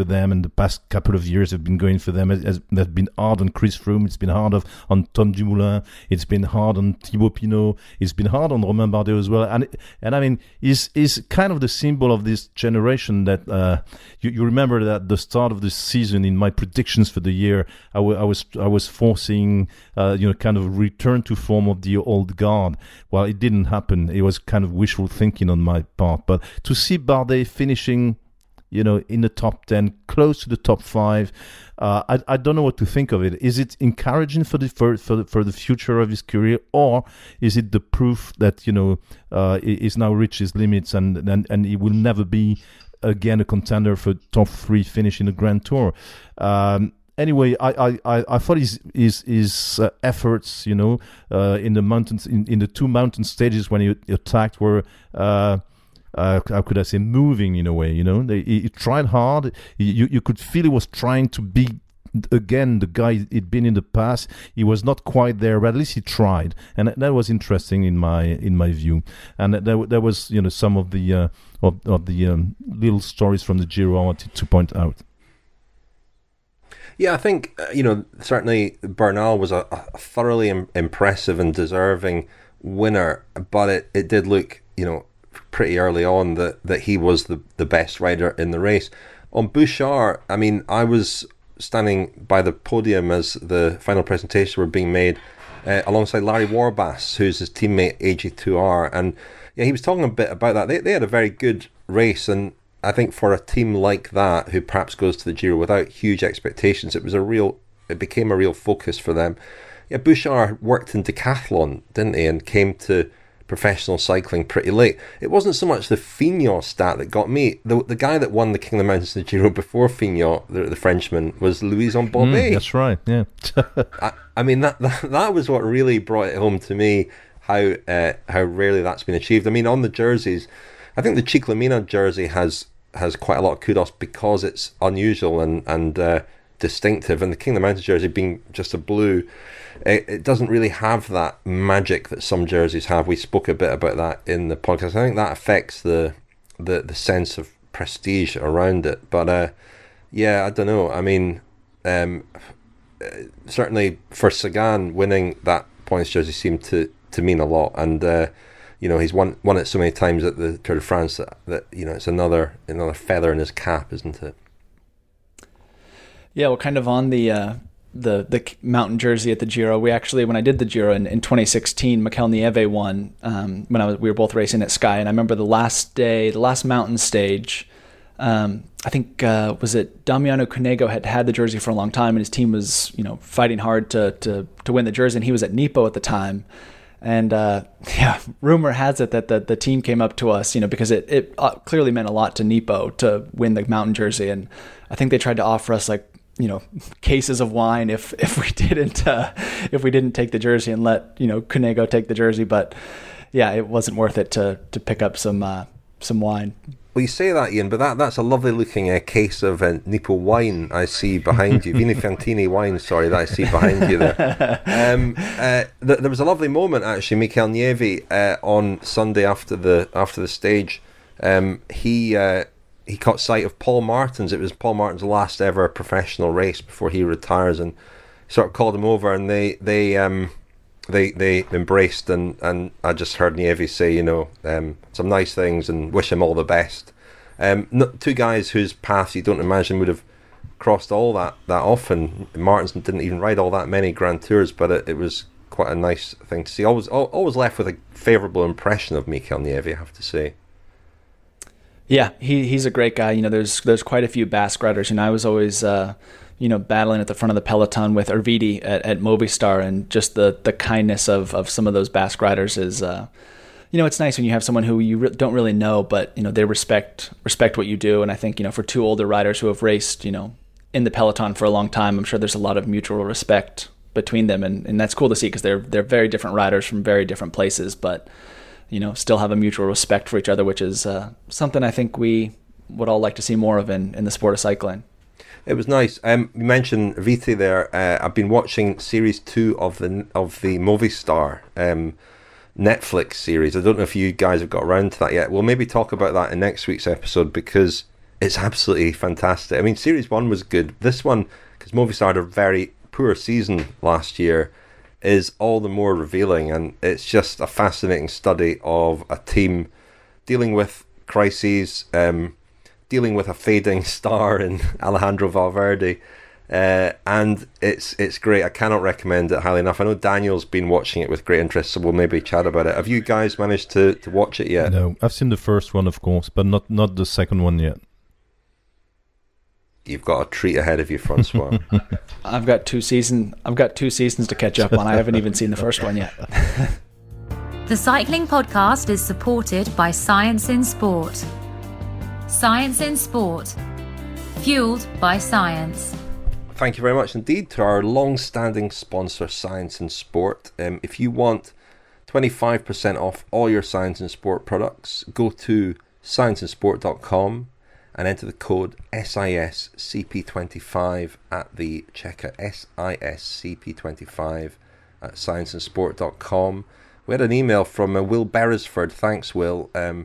them, and the past couple of years have been going for them. It has, it has been hard on Chris Froome. It's been hard of, on Tom Dumoulin. It's been hard on Thibaut Pinot. It's been hard on Romain Bardet as well. And and I mean, is is kind of the symbol of this generation that uh, you, you remember that at the start of the season, in my predictions for the year, I, w- I was I was forcing uh, you know kind of return to form of the old guard. Well, it didn't happen. It was kind of wishful thinking on my part. But to see Bardet finishing, you know, in the top ten, close to the top five, uh, I I don't know what to think of it. Is it encouraging for the for for the, for the future of his career, or is it the proof that, you know, uh, he's now reached his limits and and and he will never be again a contender for top three finish in the Grand Tour? Um, Anyway, I, I, I thought his his, his uh, efforts, you know, uh, in the mountains, in, in the two mountain stages when he attacked were, uh, uh, how could I say, moving in a way, you know. They, he, he tried hard. He, you you could feel he was trying to be again the guy he'd been in the past. He was not quite there, but at least he tried, and that was interesting in my in my view. And there there was, you know, some of the uh, of of the um, little stories from the Giro I wanted to point out. Yeah, I think, uh, you know, certainly Bernal was a, a thoroughly im- impressive and deserving winner, but it, it did look, you know, pretty early on that, that he was the, the best rider in the race. On Bouchard, I mean, I was standing by the podium as the final presentations were being made uh, alongside Larry Warbasse, who's his teammate A G two R, and yeah, he was talking a bit about that. They, they had a very good race, and I think for a team like that, who perhaps goes to the Giro without huge expectations, it was a real, it became a real focus for them. Yeah, Bouchard worked in decathlon, didn't he, and came to professional cycling pretty late. It wasn't so much the Fignon stat that got me. The the guy that won the King of the Mountains, the Giro before Fignon, the, the Frenchman, was Louison Bobet. Mm, that's right, yeah. I, I mean, that, that that was what really brought it home to me, how uh, how rarely that's been achieved. I mean, on the jerseys, I think the Ciclamina jersey has has quite a lot of kudos because it's unusual and and uh, distinctive, and the King of the Mountains jersey being just a blue, it, it doesn't really have that magic that some jerseys have. We spoke a bit about that in the podcast. I think that affects the the, the sense of prestige around it. But uh, yeah, I don't know. I mean, um, certainly for Sagan, winning that points jersey seemed to, to mean a lot, and uh, you know, he's won won it so many times at the Tour de France that, that you know, it's another another feather in his cap, isn't it? Yeah, well, kind of on the uh, the the mountain jersey at the Giro. We actually, when I did the Giro in, in twenty sixteen, Mikel Nieve won um, when I was we were both racing at Sky, and I remember the last day, the last mountain stage. Um, I think uh, was it Damiano Cunego had had the jersey for a long time, and his team was, you know, fighting hard to to to win the jersey, and he was at Nippo at the time. And uh, yeah, rumor has it that the, the team came up to us, you know, because it, it uh, clearly meant a lot to Nippo to win the mountain jersey. And I think they tried to offer us, like, you know, cases of wine if if we didn't uh, if we didn't take the jersey and let, you know, Cunego take the jersey. But yeah, it wasn't worth it to to pick up some uh, some wine. Well, you say that, Ian, but that, that's a lovely looking uh, case of uh, Nippo wine I see behind you. Vini Fantini wine, sorry, that I see behind you there. Um, uh, th- there was a lovely moment, actually, Mikel Nieve, uh, on Sunday after the after the stage. Um, he uh, he caught sight of Paul Martin's. It was Paul Martin's last ever professional race before he retires, and sort of called him over, and they they um, they they embraced, and, and I just heard Nieve say, you know, um, some nice things and wish him all the best. Um, not, two guys whose paths you don't imagine would have crossed all that, that often. Martins didn't even ride all that many Grand Tours, but it, it was quite a nice thing to see. Always always left with a favourable impression of Mikel Nieve, I have to say. Yeah, he he's a great guy. You know, there's there's quite a few Basque riders, and I was always uh, you know, battling at the front of the peloton with Ervidi at, at Movistar, and just the the kindness of of some of those Basque riders is. Uh, You know, it's nice when you have someone who you re- don't really know, but, you know, they respect respect what you do. And I think, you know, for two older riders who have raced, you know, in the peloton for a long time, I'm sure there's a lot of mutual respect between them. And, and that's cool to see, because they're they're very different riders from very different places, but, you know, still have a mutual respect for each other, which is uh, something I think we would all like to see more of in, in the sport of cycling. It was nice. Um, you mentioned Viti there. Uh, I've been watching series two of the of the Movistar um Netflix series. I don't know if you guys have got around to that yet. We'll maybe talk about that in next week's episode, because it's absolutely fantastic. I mean, Series one was good. This one, because Movistar had a very poor season last year, is all the more revealing, and it's just a fascinating study of a team dealing with crises, um, dealing with a fading star in Alejandro Valverde, uh, and it's it's great. I cannot recommend it highly enough. I know Daniel's been watching it with great interest, so we'll maybe chat about it. Have you guys managed to, to watch it yet? No, I've seen the first one, of course, but not, not the second one yet. You've got a treat ahead of you, Francois. I've got two season. I've got two seasons to catch up on. I haven't even seen the first one yet. The Cycling Podcast is supported by Science in Sport. Science in Sport. Fueled by science. Thank you very much indeed to our long-standing sponsor, Science in Sport. Um, if you want twenty-five percent off all your Science in Sport products, go to science in sport dot com and enter the code S I S C P twenty-five at the checkout. S I S C P twenty-five at science in sport dot com. We had an email from uh, Will Beresford. Thanks, Will. Um,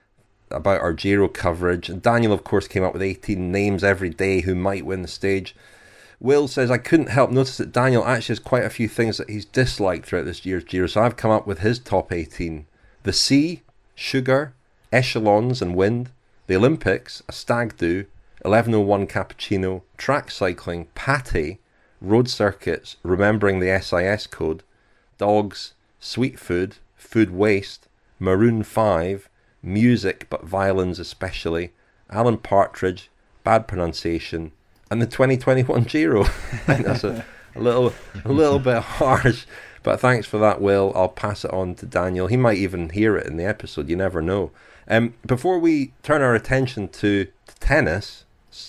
about our Giro coverage. And Daniel, of course, came up with eighteen names every day who might win the stage. Will says, I couldn't help notice that Daniel actually has quite a few things that he's disliked throughout this year's Giro, so I've come up with his top eighteen. The sea, sugar, echelons and wind, the Olympics, a stag do, eleven oh one cappuccino, track cycling, pate, road circuits, remembering the S I S code, dogs, sweet food, food waste, Maroon five, music but violins especially, Alan Partridge, bad pronunciation, and the twenty twenty-one Giro. I think that's a, a little a little bit harsh, but thanks for that, Will. I'll pass it on to Daniel. He might even hear it in the episode, you never know. Um, before we turn our attention to, to tennis,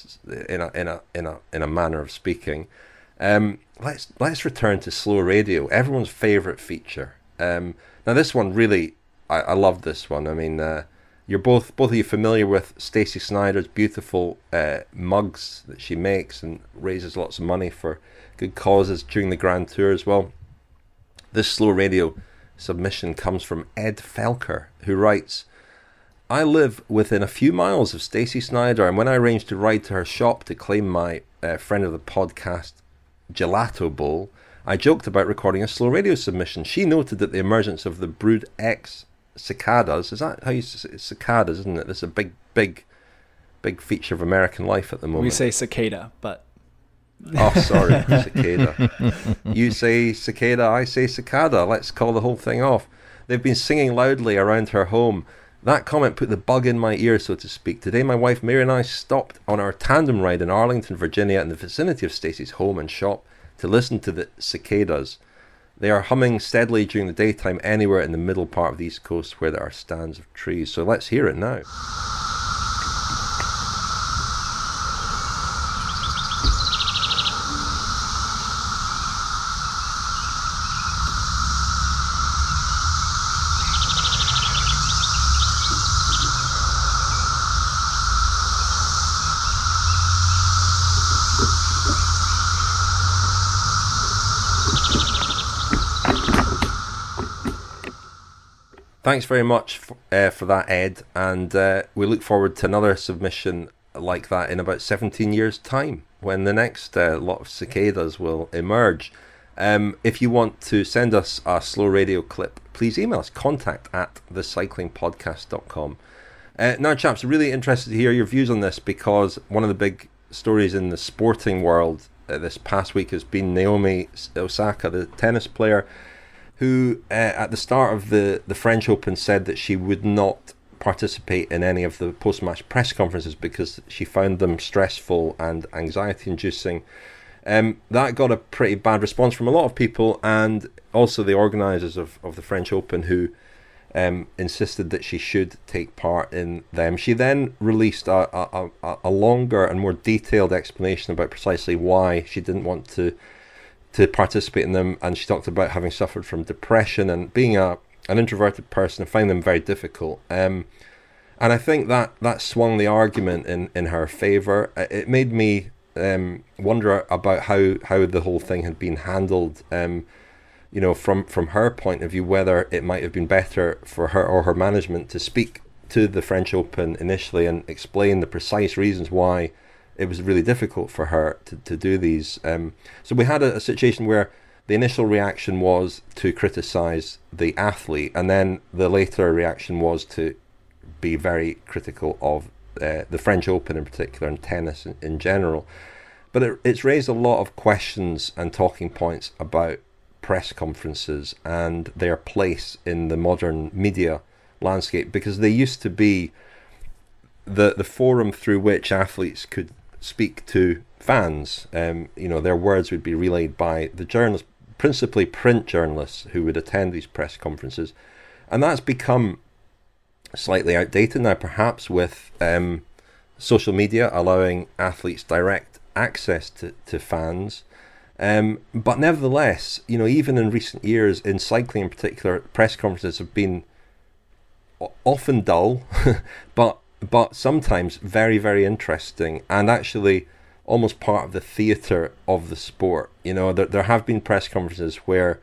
in a in a in a in a manner of speaking, um, let's let's return to slow radio, everyone's favourite feature. Um, now this one really, I, I love this one. I mean, uh, you're both both of you familiar with Stacey Snider's beautiful uh, mugs that she makes and raises lots of money for good causes during the Grand Tour as well. This slow radio submission comes from Ed Felker, who writes, I live within a few miles of Stacey Snider, and when I arranged to ride to her shop to claim my uh, friend of the podcast Gelato Bowl, I joked about recording a slow radio submission. She noted that the emergence of the Brood X cicadas, is that how you say it? Cicadas, isn't it? This is a big, big, big feature of American life at the moment. We say cicada, but... Oh, sorry, cicada. You say cicada, I say cicada. Let's call the whole thing off. They've been singing loudly around her home. That comment put the bug in my ear, so to speak. Today, my wife Mary and I stopped on our tandem ride in Arlington, Virginia, in the vicinity of Stacey's home and shop to listen to the cicadas. They are humming steadily during the daytime anywhere in the middle part of the East Coast where there are stands of trees. So let's hear it now. Thanks very much for, uh, for that, Ed, and uh, we look forward to another submission like that in about seventeen years' time, when the next uh, lot of cicadas will emerge. Um, if you want to send us a slow radio clip, please email us, contact at the cycling podcast dot com. Uh, now, chaps, really interested to hear your views on this, because one of the big stories in the sporting world uh, this past week has been Naomi Osaka, the tennis player, who uh, at the start of the, the French Open said that she would not participate in any of the post-match press conferences because she found them stressful and anxiety-inducing. Um, that got a pretty bad response from a lot of people, and also the organisers of, of the French Open, who um, insisted that she should take part in them. She then released a, a, a, a longer and more detailed explanation about precisely why she didn't want to to participate in them, and she talked about having suffered from depression and being a an introverted person and finding them very difficult. Um, and I think that, that swung the argument in, in her favour. It made me um, wonder about how, how the whole thing had been handled, um, you know, from, from her point of view, whether it might have been better for her or her management to speak to the French Open initially and explain the precise reasons why it was really difficult for her to, to do these. Um, so we had a, a situation where the initial reaction was to criticize the athlete, and then the later reaction was to be very critical of uh, the French Open in particular and tennis in, in general. But it, it's raised a lot of questions and talking points about press conferences and their place in the modern media landscape, because they used to be the the forum through which athletes could speak to fans. Um, you know, their words would be relayed by the journalists, principally print journalists, who would attend these press conferences, and that's become slightly outdated now, perhaps, with um, social media allowing athletes direct access to, to fans. Um, but nevertheless, you know, even in recent years, in cycling in particular, press conferences have been often dull, but but sometimes very, very interesting, and actually almost part of the theatre of the sport. You know, there there have been press conferences where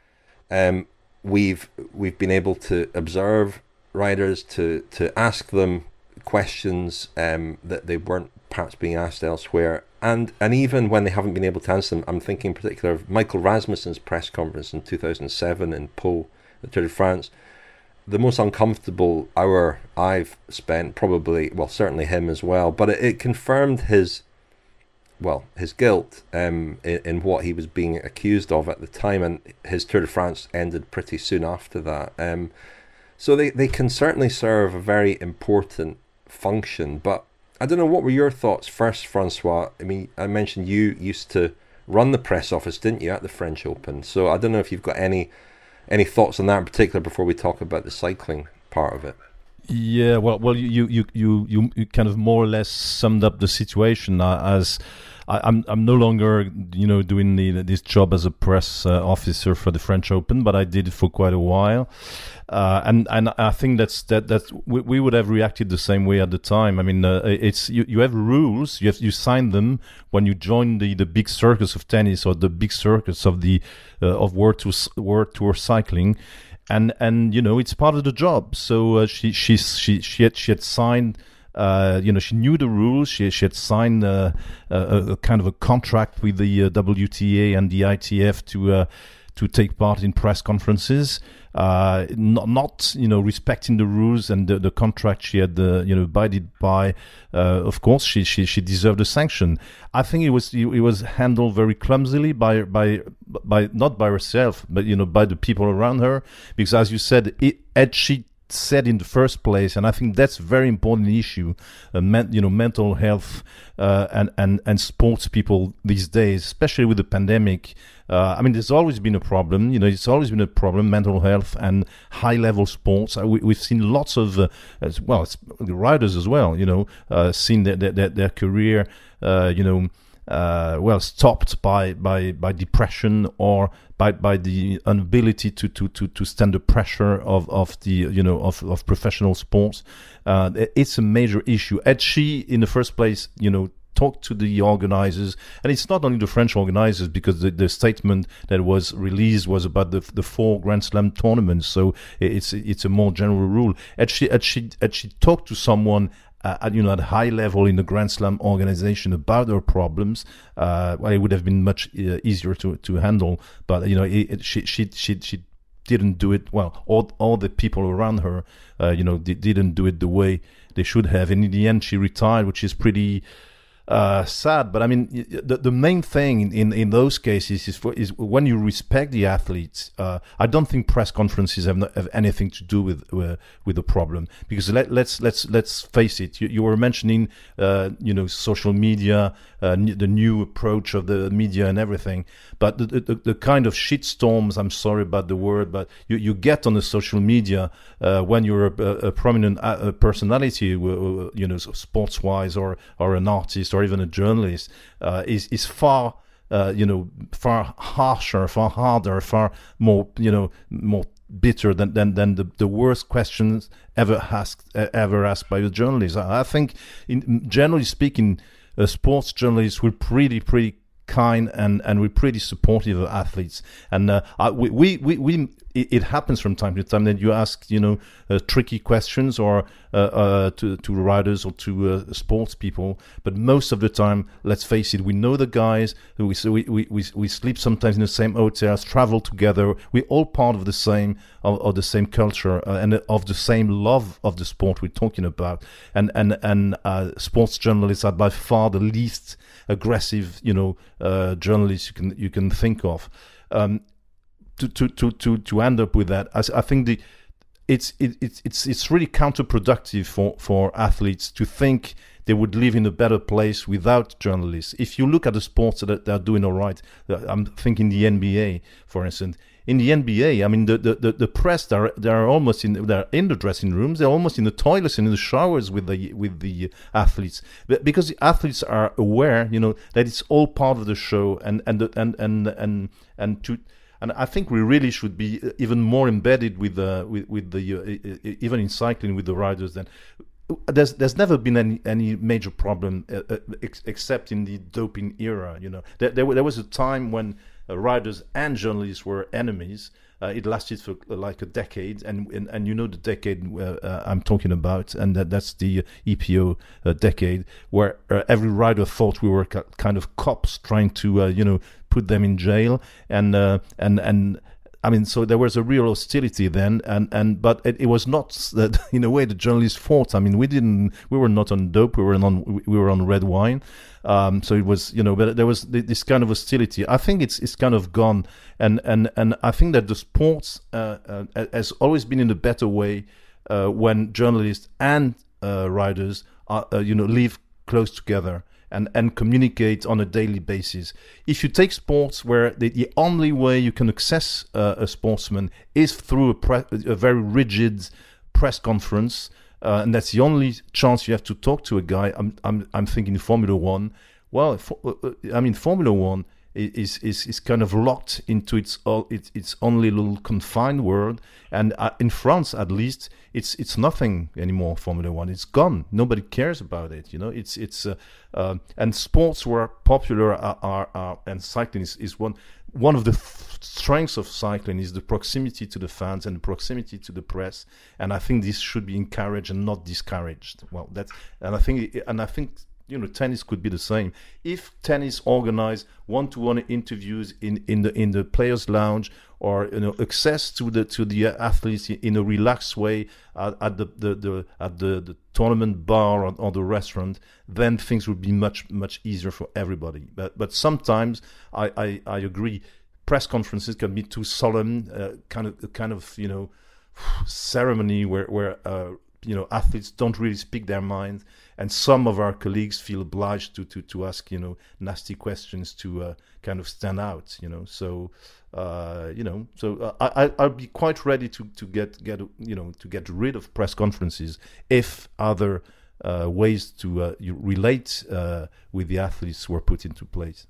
um, we've we've been able to observe riders, to to ask them questions um, that they weren't perhaps being asked elsewhere, and and even when they haven't been able to answer them, I'm thinking in particular of Michael Rasmussen's press conference in two thousand seven in Pau, the Tour de France. The most uncomfortable hour I've spent, probably, well, certainly him as well, but it, it confirmed his, well, his guilt um, in, in what he was being accused of at the time, and his Tour de France ended pretty soon after that. Um, so they, they can certainly serve a very important function, but I don't know, what were your thoughts first, Francois? I mean, I mentioned you used to run the press office, didn't you, at the French Open? So I don't know if you've got any any thoughts on that in particular before we talk about the cycling part of it. Yeah, well, well, you you you you, you kind of more or less summed up the situation uh, as I, I'm I'm no longer you know doing the, this job as a press uh, officer for the French Open, but I did it for quite a while. Uh, and and I think that's that that we, we would have reacted the same way at the time. I mean, uh, it's you, you have rules. You have you sign them when you join the, the big circus of tennis or the big circus of the uh, of World Tour World Tour cycling, and and you know it's part of the job. So uh, she she she she had she had signed. Uh, you know, she knew the rules. She she had signed uh, a, a kind of a contract with the uh, W T A and the I T F to uh, to take part in press conferences. Uh, not, not, you know, respecting the rules and the, the contract she had, uh, you know, abided by. Uh, of course, she, she, she deserved a sanction. I think it was, it was handled very clumsily by, by, by, not by herself, but, you know, by the people around her. Because as you said, it, had she said in the first place, and I think that's a very important issue, uh, men, you know, mental health, uh, and, and, and sports people these days, especially with the pandemic. Uh, I mean, there's always been a problem, you know, it's always been a problem, mental health and high-level sports. Uh, we, we've seen lots of, uh, as well, it's the riders as well, you know, uh, seen their, their, their career, uh, you know, uh, well, stopped by, by, by depression or by, by the inability to, to, to, to stand the pressure of, of the, you know, of, of professional sports. Uh, it's a major issue. Had she, in the first place, you know, talk to the organizers, and it's not only the French organizers, because the, the statement that was released was about the the four Grand Slam tournaments, so it's it's a more general rule. Had she had she had she talked to someone uh, at, you know, at high level in the Grand Slam organization about her problems, uh, well, it would have been much uh, easier to to handle. But you know, it, it, she she she she didn't do it well. All all the people around her, uh, you know, didn't do it the way they should have, and in the end, she retired, which is pretty. Uh, sad, but I mean, the the main thing in, in those cases is for, is when you respect the athletes. Uh, I don't think press conferences have, not, have anything to do with uh, with the problem, because let, let's let's let's face it. You, you were mentioning, uh, you know, social media, uh, n- the new approach of the media and everything, but the, the the kind of shitstorms. I'm sorry about the word, but you, you get on the social media uh, when you're a, a prominent a personality, you know, sports wise, or or an artist, or or even a journalist, uh, is is far, uh, you know, far harsher, far harder, far more, you know, more bitter than than, than the, the worst questions ever asked ever asked by a journalist. I think, in, generally speaking, uh, sports journalists were pretty pretty kind and and we're pretty supportive of athletes. And uh, I, we we we. we it, it happens from time to time that you ask, you know, uh, tricky questions or uh, uh, to to riders or to uh, sports people. But most of the time, let's face it, we know the guys. We we we we, we sleep sometimes in the same hotels, travel together. We're all part of the same of, of the same culture uh, and of the same love of the sport we're talking about. And and and uh, sports journalists are by far the least aggressive, you know, uh, journalists you can you can think of. Um, To, to, to, to, to end up with that, I, I think the it's it, it's it's it's really counterproductive for, for athletes to think they would live in a better place without journalists. If you look at the sports that are doing all right, I'm thinking the N B A, for instance. In the N B A, I mean, the the, the, the press they're they're almost in they're in the dressing rooms, they're almost in the toilets and in the showers with the with the athletes, but because the athletes are aware, you know, that it's all part of the show, and and and and and and to. And I think we really should be even more embedded with the with, with the uh, even in cycling with the riders. Then there's there's never been any any major problem uh, ex- except in the doping era. You know, there there, there was a time when uh, riders and journalists were enemies. Uh, it lasted for uh, like a decade, and, and and you know the decade uh, uh, I'm talking about, and that, that's the E P O uh, decade, where uh, every rider thought we were ca- kind of cops trying to uh, you know put them in jail, and uh, and and I mean, so there was a real hostility then, and, and but it, it was not that in a way the journalists fought. I mean, we didn't, we were not on dope, we were on we were on red wine, um, so it was, you know, but there was this kind of hostility. I think it's it's kind of gone, and and and I think that the sports uh, uh, has always been in a better way uh, when journalists and uh, riders are, uh, you know, live close together. And, and communicate on a daily basis. If you take sports where the, the only way you can access uh, a sportsman is through a, pre- a very rigid press conference, uh, and that's the only chance you have to talk to a guy. I'm I'm I'm thinking Formula One. Well, for, uh, I mean Formula One is is is kind of locked into its all its its only little confined world, and uh, in France at least it's it's nothing anymore. Formula One, it's gone. Nobody cares about it. You know, it's it's uh, uh, and sports were popular are, are, are and cycling is, is one one of the th- strengths of cycling is the proximity to the fans and the proximity to the press, and I think this should be encouraged and not discouraged. Well, that's and I think and I think. You know, tennis could be the same. If tennis organized one-to-one interviews in, in the in the players' lounge, or you know, access to the to the athletes in a relaxed way at, at the, the, the at the, the tournament bar or, or the restaurant, then things would be much much easier for everybody. But but sometimes I, I, I agree, press conferences can be too solemn, uh, kind of kind of you know ceremony where where uh, you know athletes don't really speak their mind. And some of our colleagues feel obliged to, to, to ask, you know, nasty questions to uh, kind of stand out, you know. So, uh, you know, so uh, I I'll be quite ready to, to get get you know to get rid of press conferences if other uh, ways to uh, you relate uh, with the athletes were put into place.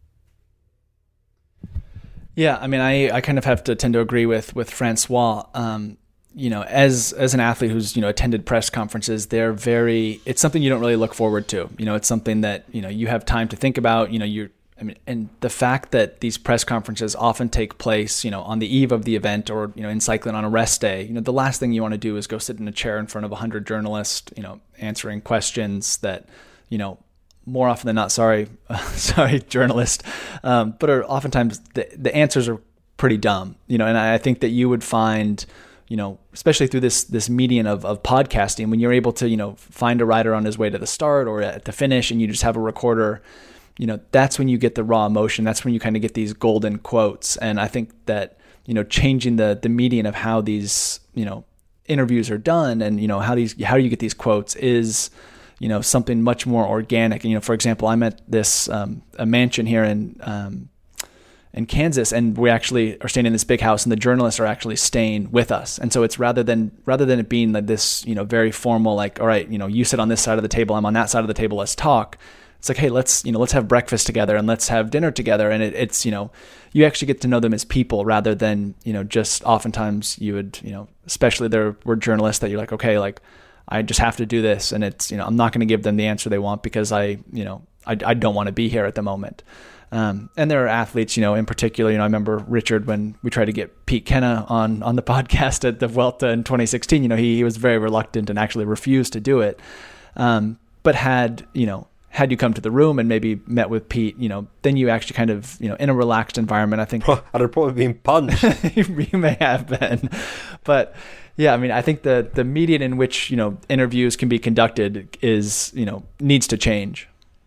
Yeah, I mean, I, I kind of have to tend to agree with with Francois. Um, you know, as as an athlete who's, you know, attended press conferences, they're very, it's something you don't really look forward to. You know, it's something that, you know, you have time to think about, you know, you're, I mean, and the fact that these press conferences often take place, you know, on the eve of the event or, you know, in cycling on a rest day, you know, the last thing you want to do is go sit in a chair in front of a hundred journalists, you know, answering questions that, you know, more often than not, sorry, sorry, journalist, um, but are oftentimes the, the answers are pretty dumb, you know, and I think that you would find, you know, especially through this this medium of, of podcasting, when you're able to, you know, find a rider on his way to the start or at the finish and you just have a recorder, you know, that's when you get the raw emotion. That's when you kind of get these golden quotes. And I think that, you know, changing the the medium of how these, you know, interviews are done and, you know, how these how do you get these quotes is, you know, something much more organic. And, you know, for example, I'm at this um, a mansion here in um, in Kansas, and we actually are staying in this big house, and the journalists are actually staying with us. And so it's rather than rather than it being like this, you know, very formal, like, all right, you know, you sit on this side of the table, I'm on that side of the table, let's talk. It's like, hey, let's, you know, let's have breakfast together and let's have dinner together. And it, it's, you know, you actually get to know them as people rather than, you know, just oftentimes you would, you know, especially there were journalists that you're like, okay, like I just have to do this. And it's, you know, I'm not going to give them the answer they want because I, you know, I, I don't want to be here at the moment. Um, and there are athletes, you know, in particular, you know, I remember Richard, when we tried to get Pete Kenna on, on the podcast at the Vuelta in twenty sixteen, you know, he, he was very reluctant and actually refused to do it. Um, but had, you know, had you come to the room and maybe met with Pete, you know, then you actually kind of, you know, in a relaxed environment, I think. I'd have probably been punched. You may have been. But yeah, I mean, I think the, the medium in which, you know, interviews can be conducted is, you know, needs to change.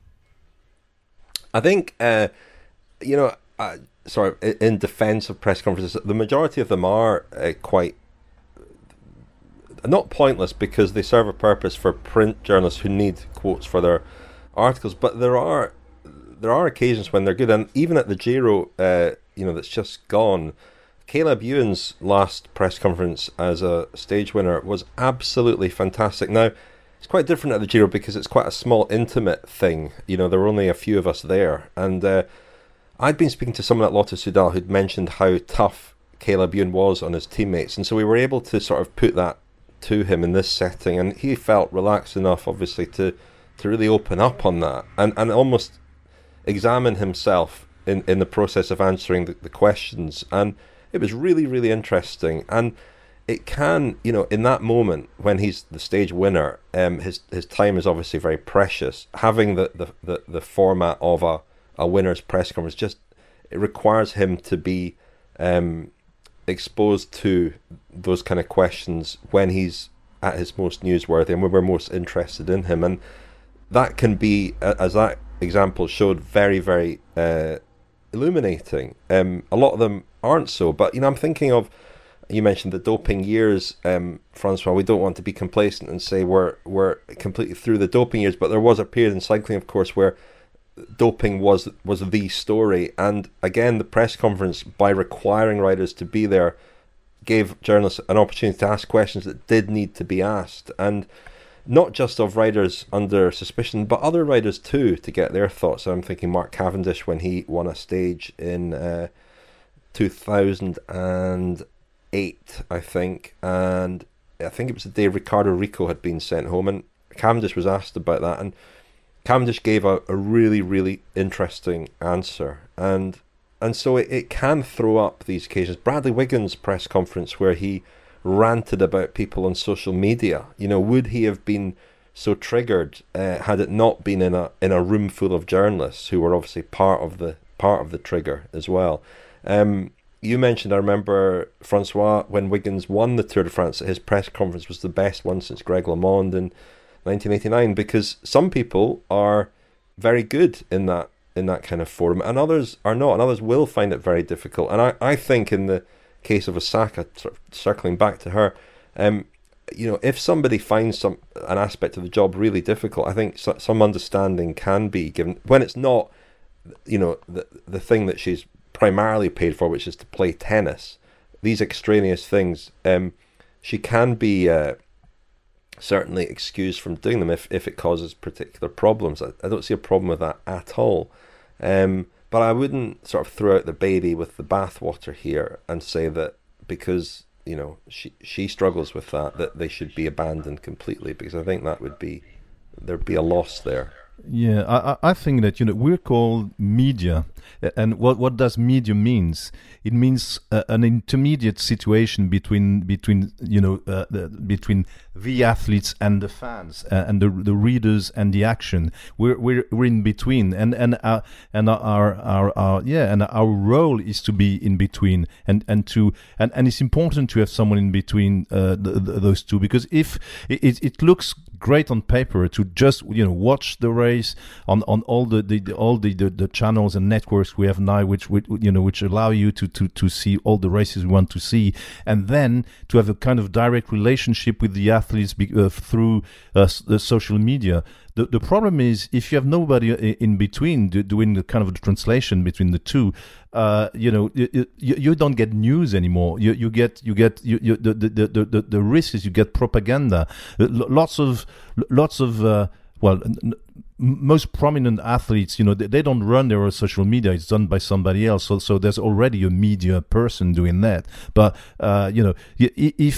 I think, uh, you know, uh, sorry, in defense of press conferences, the majority of them are uh, quite, not pointless, because they serve a purpose for print journalists who need quotes for their articles, but there are there are occasions when they're good. And even at the Giro, uh, you know, that's just gone, Caleb Ewan's last press conference as a stage winner was absolutely fantastic. Now, it's quite different at the Giro because it's quite a small, intimate thing. You know, there were only a few of us there. And uh, I'd been speaking to someone at Lotto Soudal who'd mentioned how tough Caleb Ewan was on his teammates. And so we were able to sort of put that to him in this setting. And he felt relaxed enough, obviously, to, to really open up on that and, and almost examine himself in, in the process of answering the, the questions. And it was really, really interesting. And it can, you know, in that moment when he's the stage winner, um, his his time is obviously very precious. Having the, the, the, the format of a, a winner's press conference, just it requires him to be um, exposed to those kind of questions when he's at his most newsworthy and when we're most interested in him. And that can be, as that example showed, very, very uh, illuminating. Um, a lot of them aren't so, but, you know, I'm thinking of, you mentioned the doping years, um, Francois. We don't want to be complacent and say we're we're completely through the doping years, but there was a period in cycling, of course, where doping was was the story. And again, the press conference, by requiring riders to be there, gave journalists an opportunity to ask questions that did need to be asked, and not just of riders under suspicion, but other riders too, to get their thoughts. So I'm thinking Mark Cavendish when he won a stage in uh, two thousand eight, I think, and I think it was the day Ricardo Rico had been sent home, and Cavendish was asked about that, and Cavendish gave a, a really, really interesting answer, and and so it, it can throw up these occasions. Bradley Wiggins' press conference where he ranted about people on social media, you know, would he have been so triggered uh, had it not been in a in a room full of journalists who were obviously part of the part of the trigger as well. Um, You mentioned, I remember, Francois, when Wiggins won the Tour de France, his press conference was the best one since Greg LeMond in nineteen eighty-nine, because some people are very good in that in that kind of forum, and others are not, and others will find it very difficult. And I, I think in the case of Osaka, sort of circling back to her, um, you know, if somebody finds some an aspect of the job really difficult, I think so, some understanding can be given when it's not, you know, the the thing that she's primarily paid for, which is to play tennis. These extraneous things, um, she can be uh, certainly excused from doing them if, if it causes particular problems. I, I don't see a problem with that at all. Um, but I wouldn't sort of throw out the baby with the bathwater here and say that because, you know, she she struggles with that, that they should be abandoned completely, because I think that would be, there'd be a loss there. Yeah, I, I think that, you know, we're called media, and what what does media means? It means uh, an intermediate situation between between you know uh, the, between the athletes and the fans uh, and the the readers and the action. We're we're we're in between, and and our and our our, our yeah, and our role is to be in between, and and to and, and it's important to have someone in between uh, the, the, those two, because if it it looks great on paper to just, you know, watch the race on, on all the, the, the all the, the, the channels and networks we have now, which, which you know which allow you to, to, to see all the races you want to see, and then to have a kind of direct relationship with the athletes be, uh, through uh, the social media. The the problem is if you have nobody in between do, doing the kind of the translation between the two, uh, you know, you, you, you don't get news anymore. You you get you get you, you the, the, the, the, the risk is you get propaganda. Lots of lots of uh, well. N- most prominent athletes, you know, they, they don't run their own social media. It's done by somebody else. So, so there's already a media person doing that. But, uh, you know, if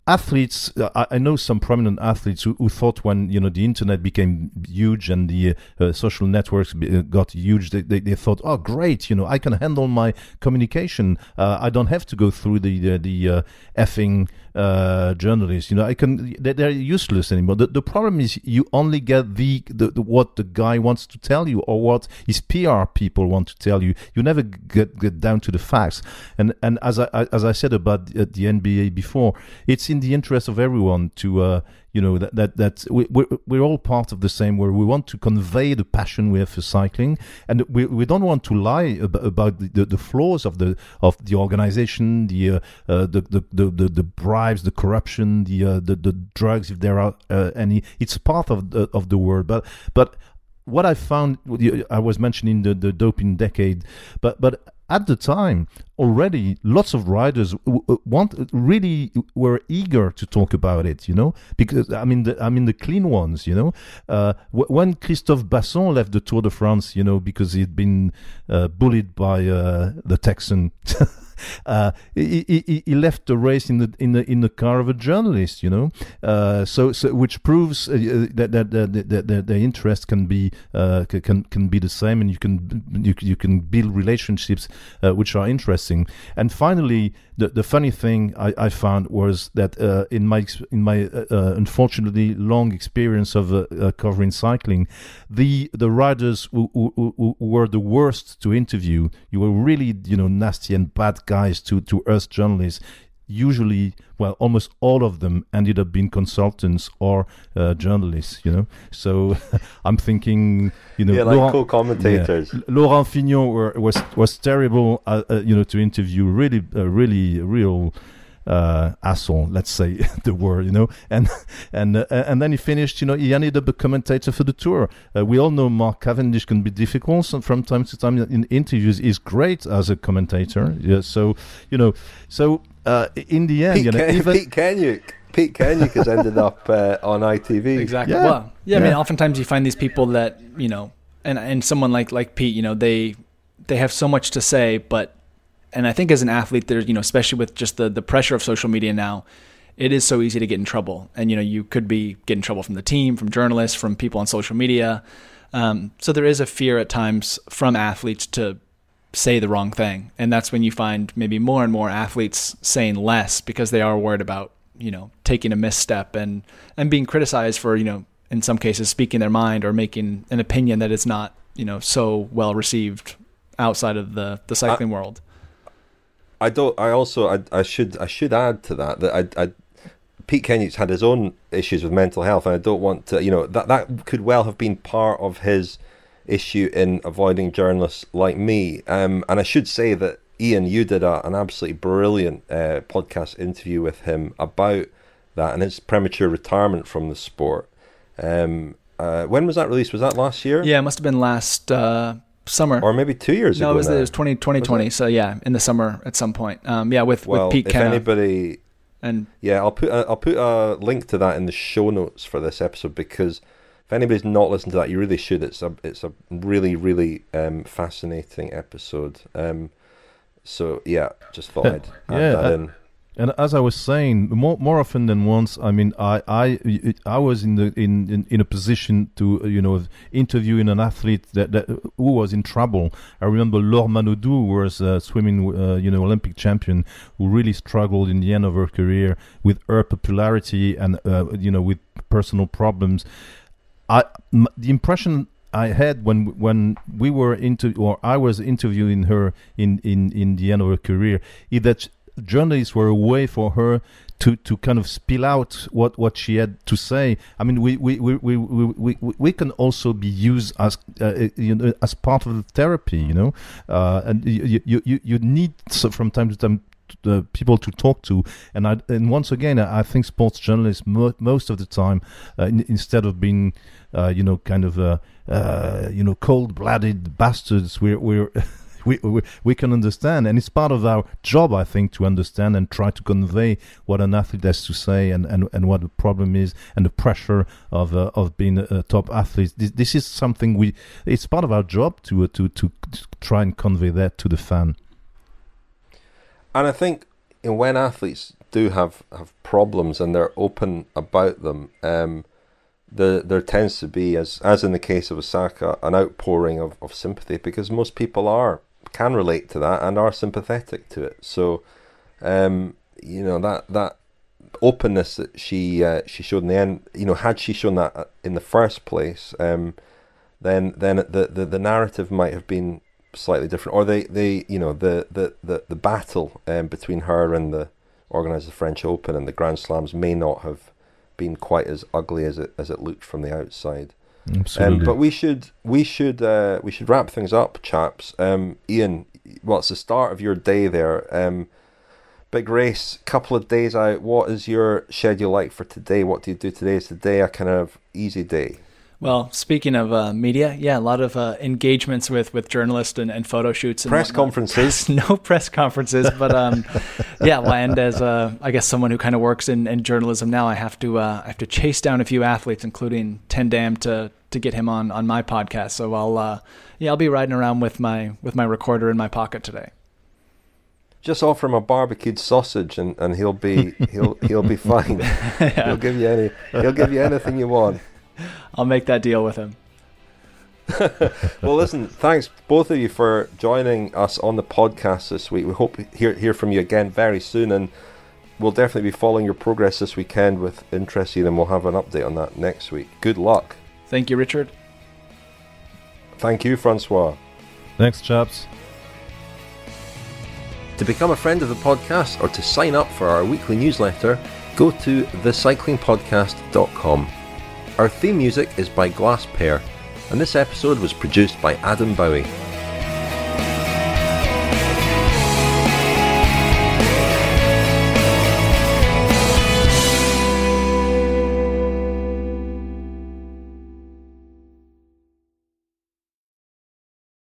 athletes, uh, I, I know some prominent athletes who, who thought when you know the internet became huge and the uh, social networks be, uh, got huge, they, they they thought, oh great, you know, I can handle my communication. Uh, I don't have to go through the the, the uh, effing uh, journalists. You know, I can. They, they're useless anymore. The, the problem is you only get the, the, the what the guy wants to tell you or what his P R people want to tell you. You never get get down to the facts. And and as I as I said about uh, the N B A before, it's in the interest of everyone to uh, you know that that that we, we're we're all part of the same. Where we want to convey the passion we have for cycling, and we we don't want to lie about, about the, the, the flaws of the of the organization, the uh, uh, the, the the the the bribes, the corruption, the uh, the the drugs, if there are uh, any. It's part of the, of the world, but but. What I found, I was mentioning the, the doping decade, but but at the time already, lots of riders want really were eager to talk about it. You know, because I mean, the, I mean the clean ones. You know, uh, when Christophe Basson left the Tour de France, you know, because he'd been uh, bullied by uh, the Texan. Uh, he, he, he left the race in the in the in the car of a journalist, you know. Uh, so so which proves uh, that that that the, the interest can be uh, can can be the same, and you can you you can build relationships uh, which are interesting. And finally, the the funny thing I, I found was that uh, in my in my uh, uh, unfortunately long experience of uh, uh, covering cycling, the the riders who, who, who were the worst to interview, you were really you know nasty and bad guys to, to us journalists, usually, well, almost all of them ended up being consultants or uh, journalists, you know. So I'm thinking, you know, yeah, like Laurent, co-commentators. Yeah, Laurent Fignon were, was was terrible, uh, uh, you know, to interview. Really, uh, really, real. Uh, asshole, let's say the word, you know, and and uh, and then he finished. You know, he ended up a commentator for the Tour. Uh, we all know Mark Cavendish can be difficult, so from time to time in interviews. He's great as a commentator. Yeah, so you know, so uh, in the end, Pete, you know, Ken- even Pete Kenyuk, Pete Kenyuk has ended up uh, on I T V. Exactly. Yeah. Well, yeah, Yeah. I mean, oftentimes you find these people that you know, and and someone like like Pete, you know, they they have so much to say, but. And I think as an athlete, there's, you know, especially with just the, the pressure of social media now, it is so easy to get in trouble. And, you know, you could be get in trouble from the team, from journalists, from people on social media. Um, so there is a fear at times from athletes to say the wrong thing. And that's when you find maybe more and more athletes saying less because they are worried about, you know, taking a misstep and, and being criticized for, you know, in some cases speaking their mind or making an opinion that is not, you know, so well received outside of the, the cycling I- world. I don't. I also. I, I should. I should add to that that I. I Pete Kenyuk's had his own issues with mental health, and I don't want to. You know that that could well have been part of his issue in avoiding journalists like me. Um, and I should say that Ian, you did a, an absolutely brilliant uh, podcast interview with him about that and his premature retirement from the sport. Um, uh, when was that released? Was that last year? Yeah, it must have been last. Uh... summer or maybe two years no, ago. No, it was, now. it was twenty twenty. So yeah, in the summer at some point. Um, yeah, with, well, with Pete if Kenna. anybody, and yeah, I'll put a, I'll put a link to that in the show notes for this episode because if anybody's not listened to that, you really should. It's a it's a really really um, fascinating episode. Um, so yeah, just thought I'd add yeah, that uh, in. And as I was saying, more more often than once, I mean, I I, I was in the in, in, in a position to you know interviewing an athlete that, that who was in trouble. I remember Laure Manodou, who was a swimming uh, you know Olympic champion, who really struggled in the end of her career with her popularity and uh, you know with personal problems. I m- the impression I had when when we were into or I was interviewing her in, in, in the end of her career is that journalists were a way for her to, to kind of spill out what, what she had to say. I mean, we we, we, we, we, we, we can also be used as uh, you know as part of the therapy, you know, uh, and you you you, you need so from time to time. Uh, people to talk to, and I, and once again, I, I think sports journalists mo- most of the time, uh, in, instead of being, uh, you know, kind of, uh, uh, you know, cold-blooded bastards, we're we're we, we we can understand, and it's part of our job, I think, to understand and try to convey what an athlete has to say, and, and, and what the problem is, and the pressure of uh, of being a, a top athlete. This, this is something we. It's part of our job to uh, to to try and convey that to the fan. And I think you know, when athletes do have, have problems and they're open about them, um, the, there tends to be, as as in the case of Osaka, an outpouring of, of sympathy, because most people are can relate to that and are sympathetic to it. So, um, you know, that that openness that she uh, she showed in the end, you know, had she shown that in the first place, um, then then the, the, the narrative might have been slightly different, or they, they you know the the, the, the battle um, between her and the organizer of the French Open and the Grand Slams may not have been quite as ugly as it as it looked from the outside. Absolutely. Um, but we should we should uh, we should wrap things up, chaps. Um, Ian, well, it's the start of your day there. Um, big race, couple of days out. What is your schedule like for today? What do you do today? Is today a kind of easy day? Well, speaking of uh, media, yeah, a lot of uh, engagements with, with journalists and, and photo shoots. And press whatnot. conferences. No press conferences, but um, yeah, well, and as uh, I guess someone who kind of works in, in journalism now, I have to uh, I have to chase down a few athletes, including Ten Dam, to to get him on, on my podcast. So I'll uh, yeah, I'll be riding around with my with my recorder in my pocket today. Just offer him a barbecued sausage, and, and he'll be he'll he'll be fine. Yeah. He'll give you any he'll give you anything you want. I'll make that deal with him. Well, listen, thanks both of you for joining us on the podcast this week. We hope to hear hear from you again very soon, and we'll definitely be following your progress this weekend with interest, and we'll have an update on that next week. Good luck. Thank you, Richard. Thank you, Francois. Thanks, chaps. To become a friend of the podcast or to sign up for our weekly newsletter, go to the cycling podcast dot com. Our theme music is by Glass Pear, and this episode was produced by Adam Bowie.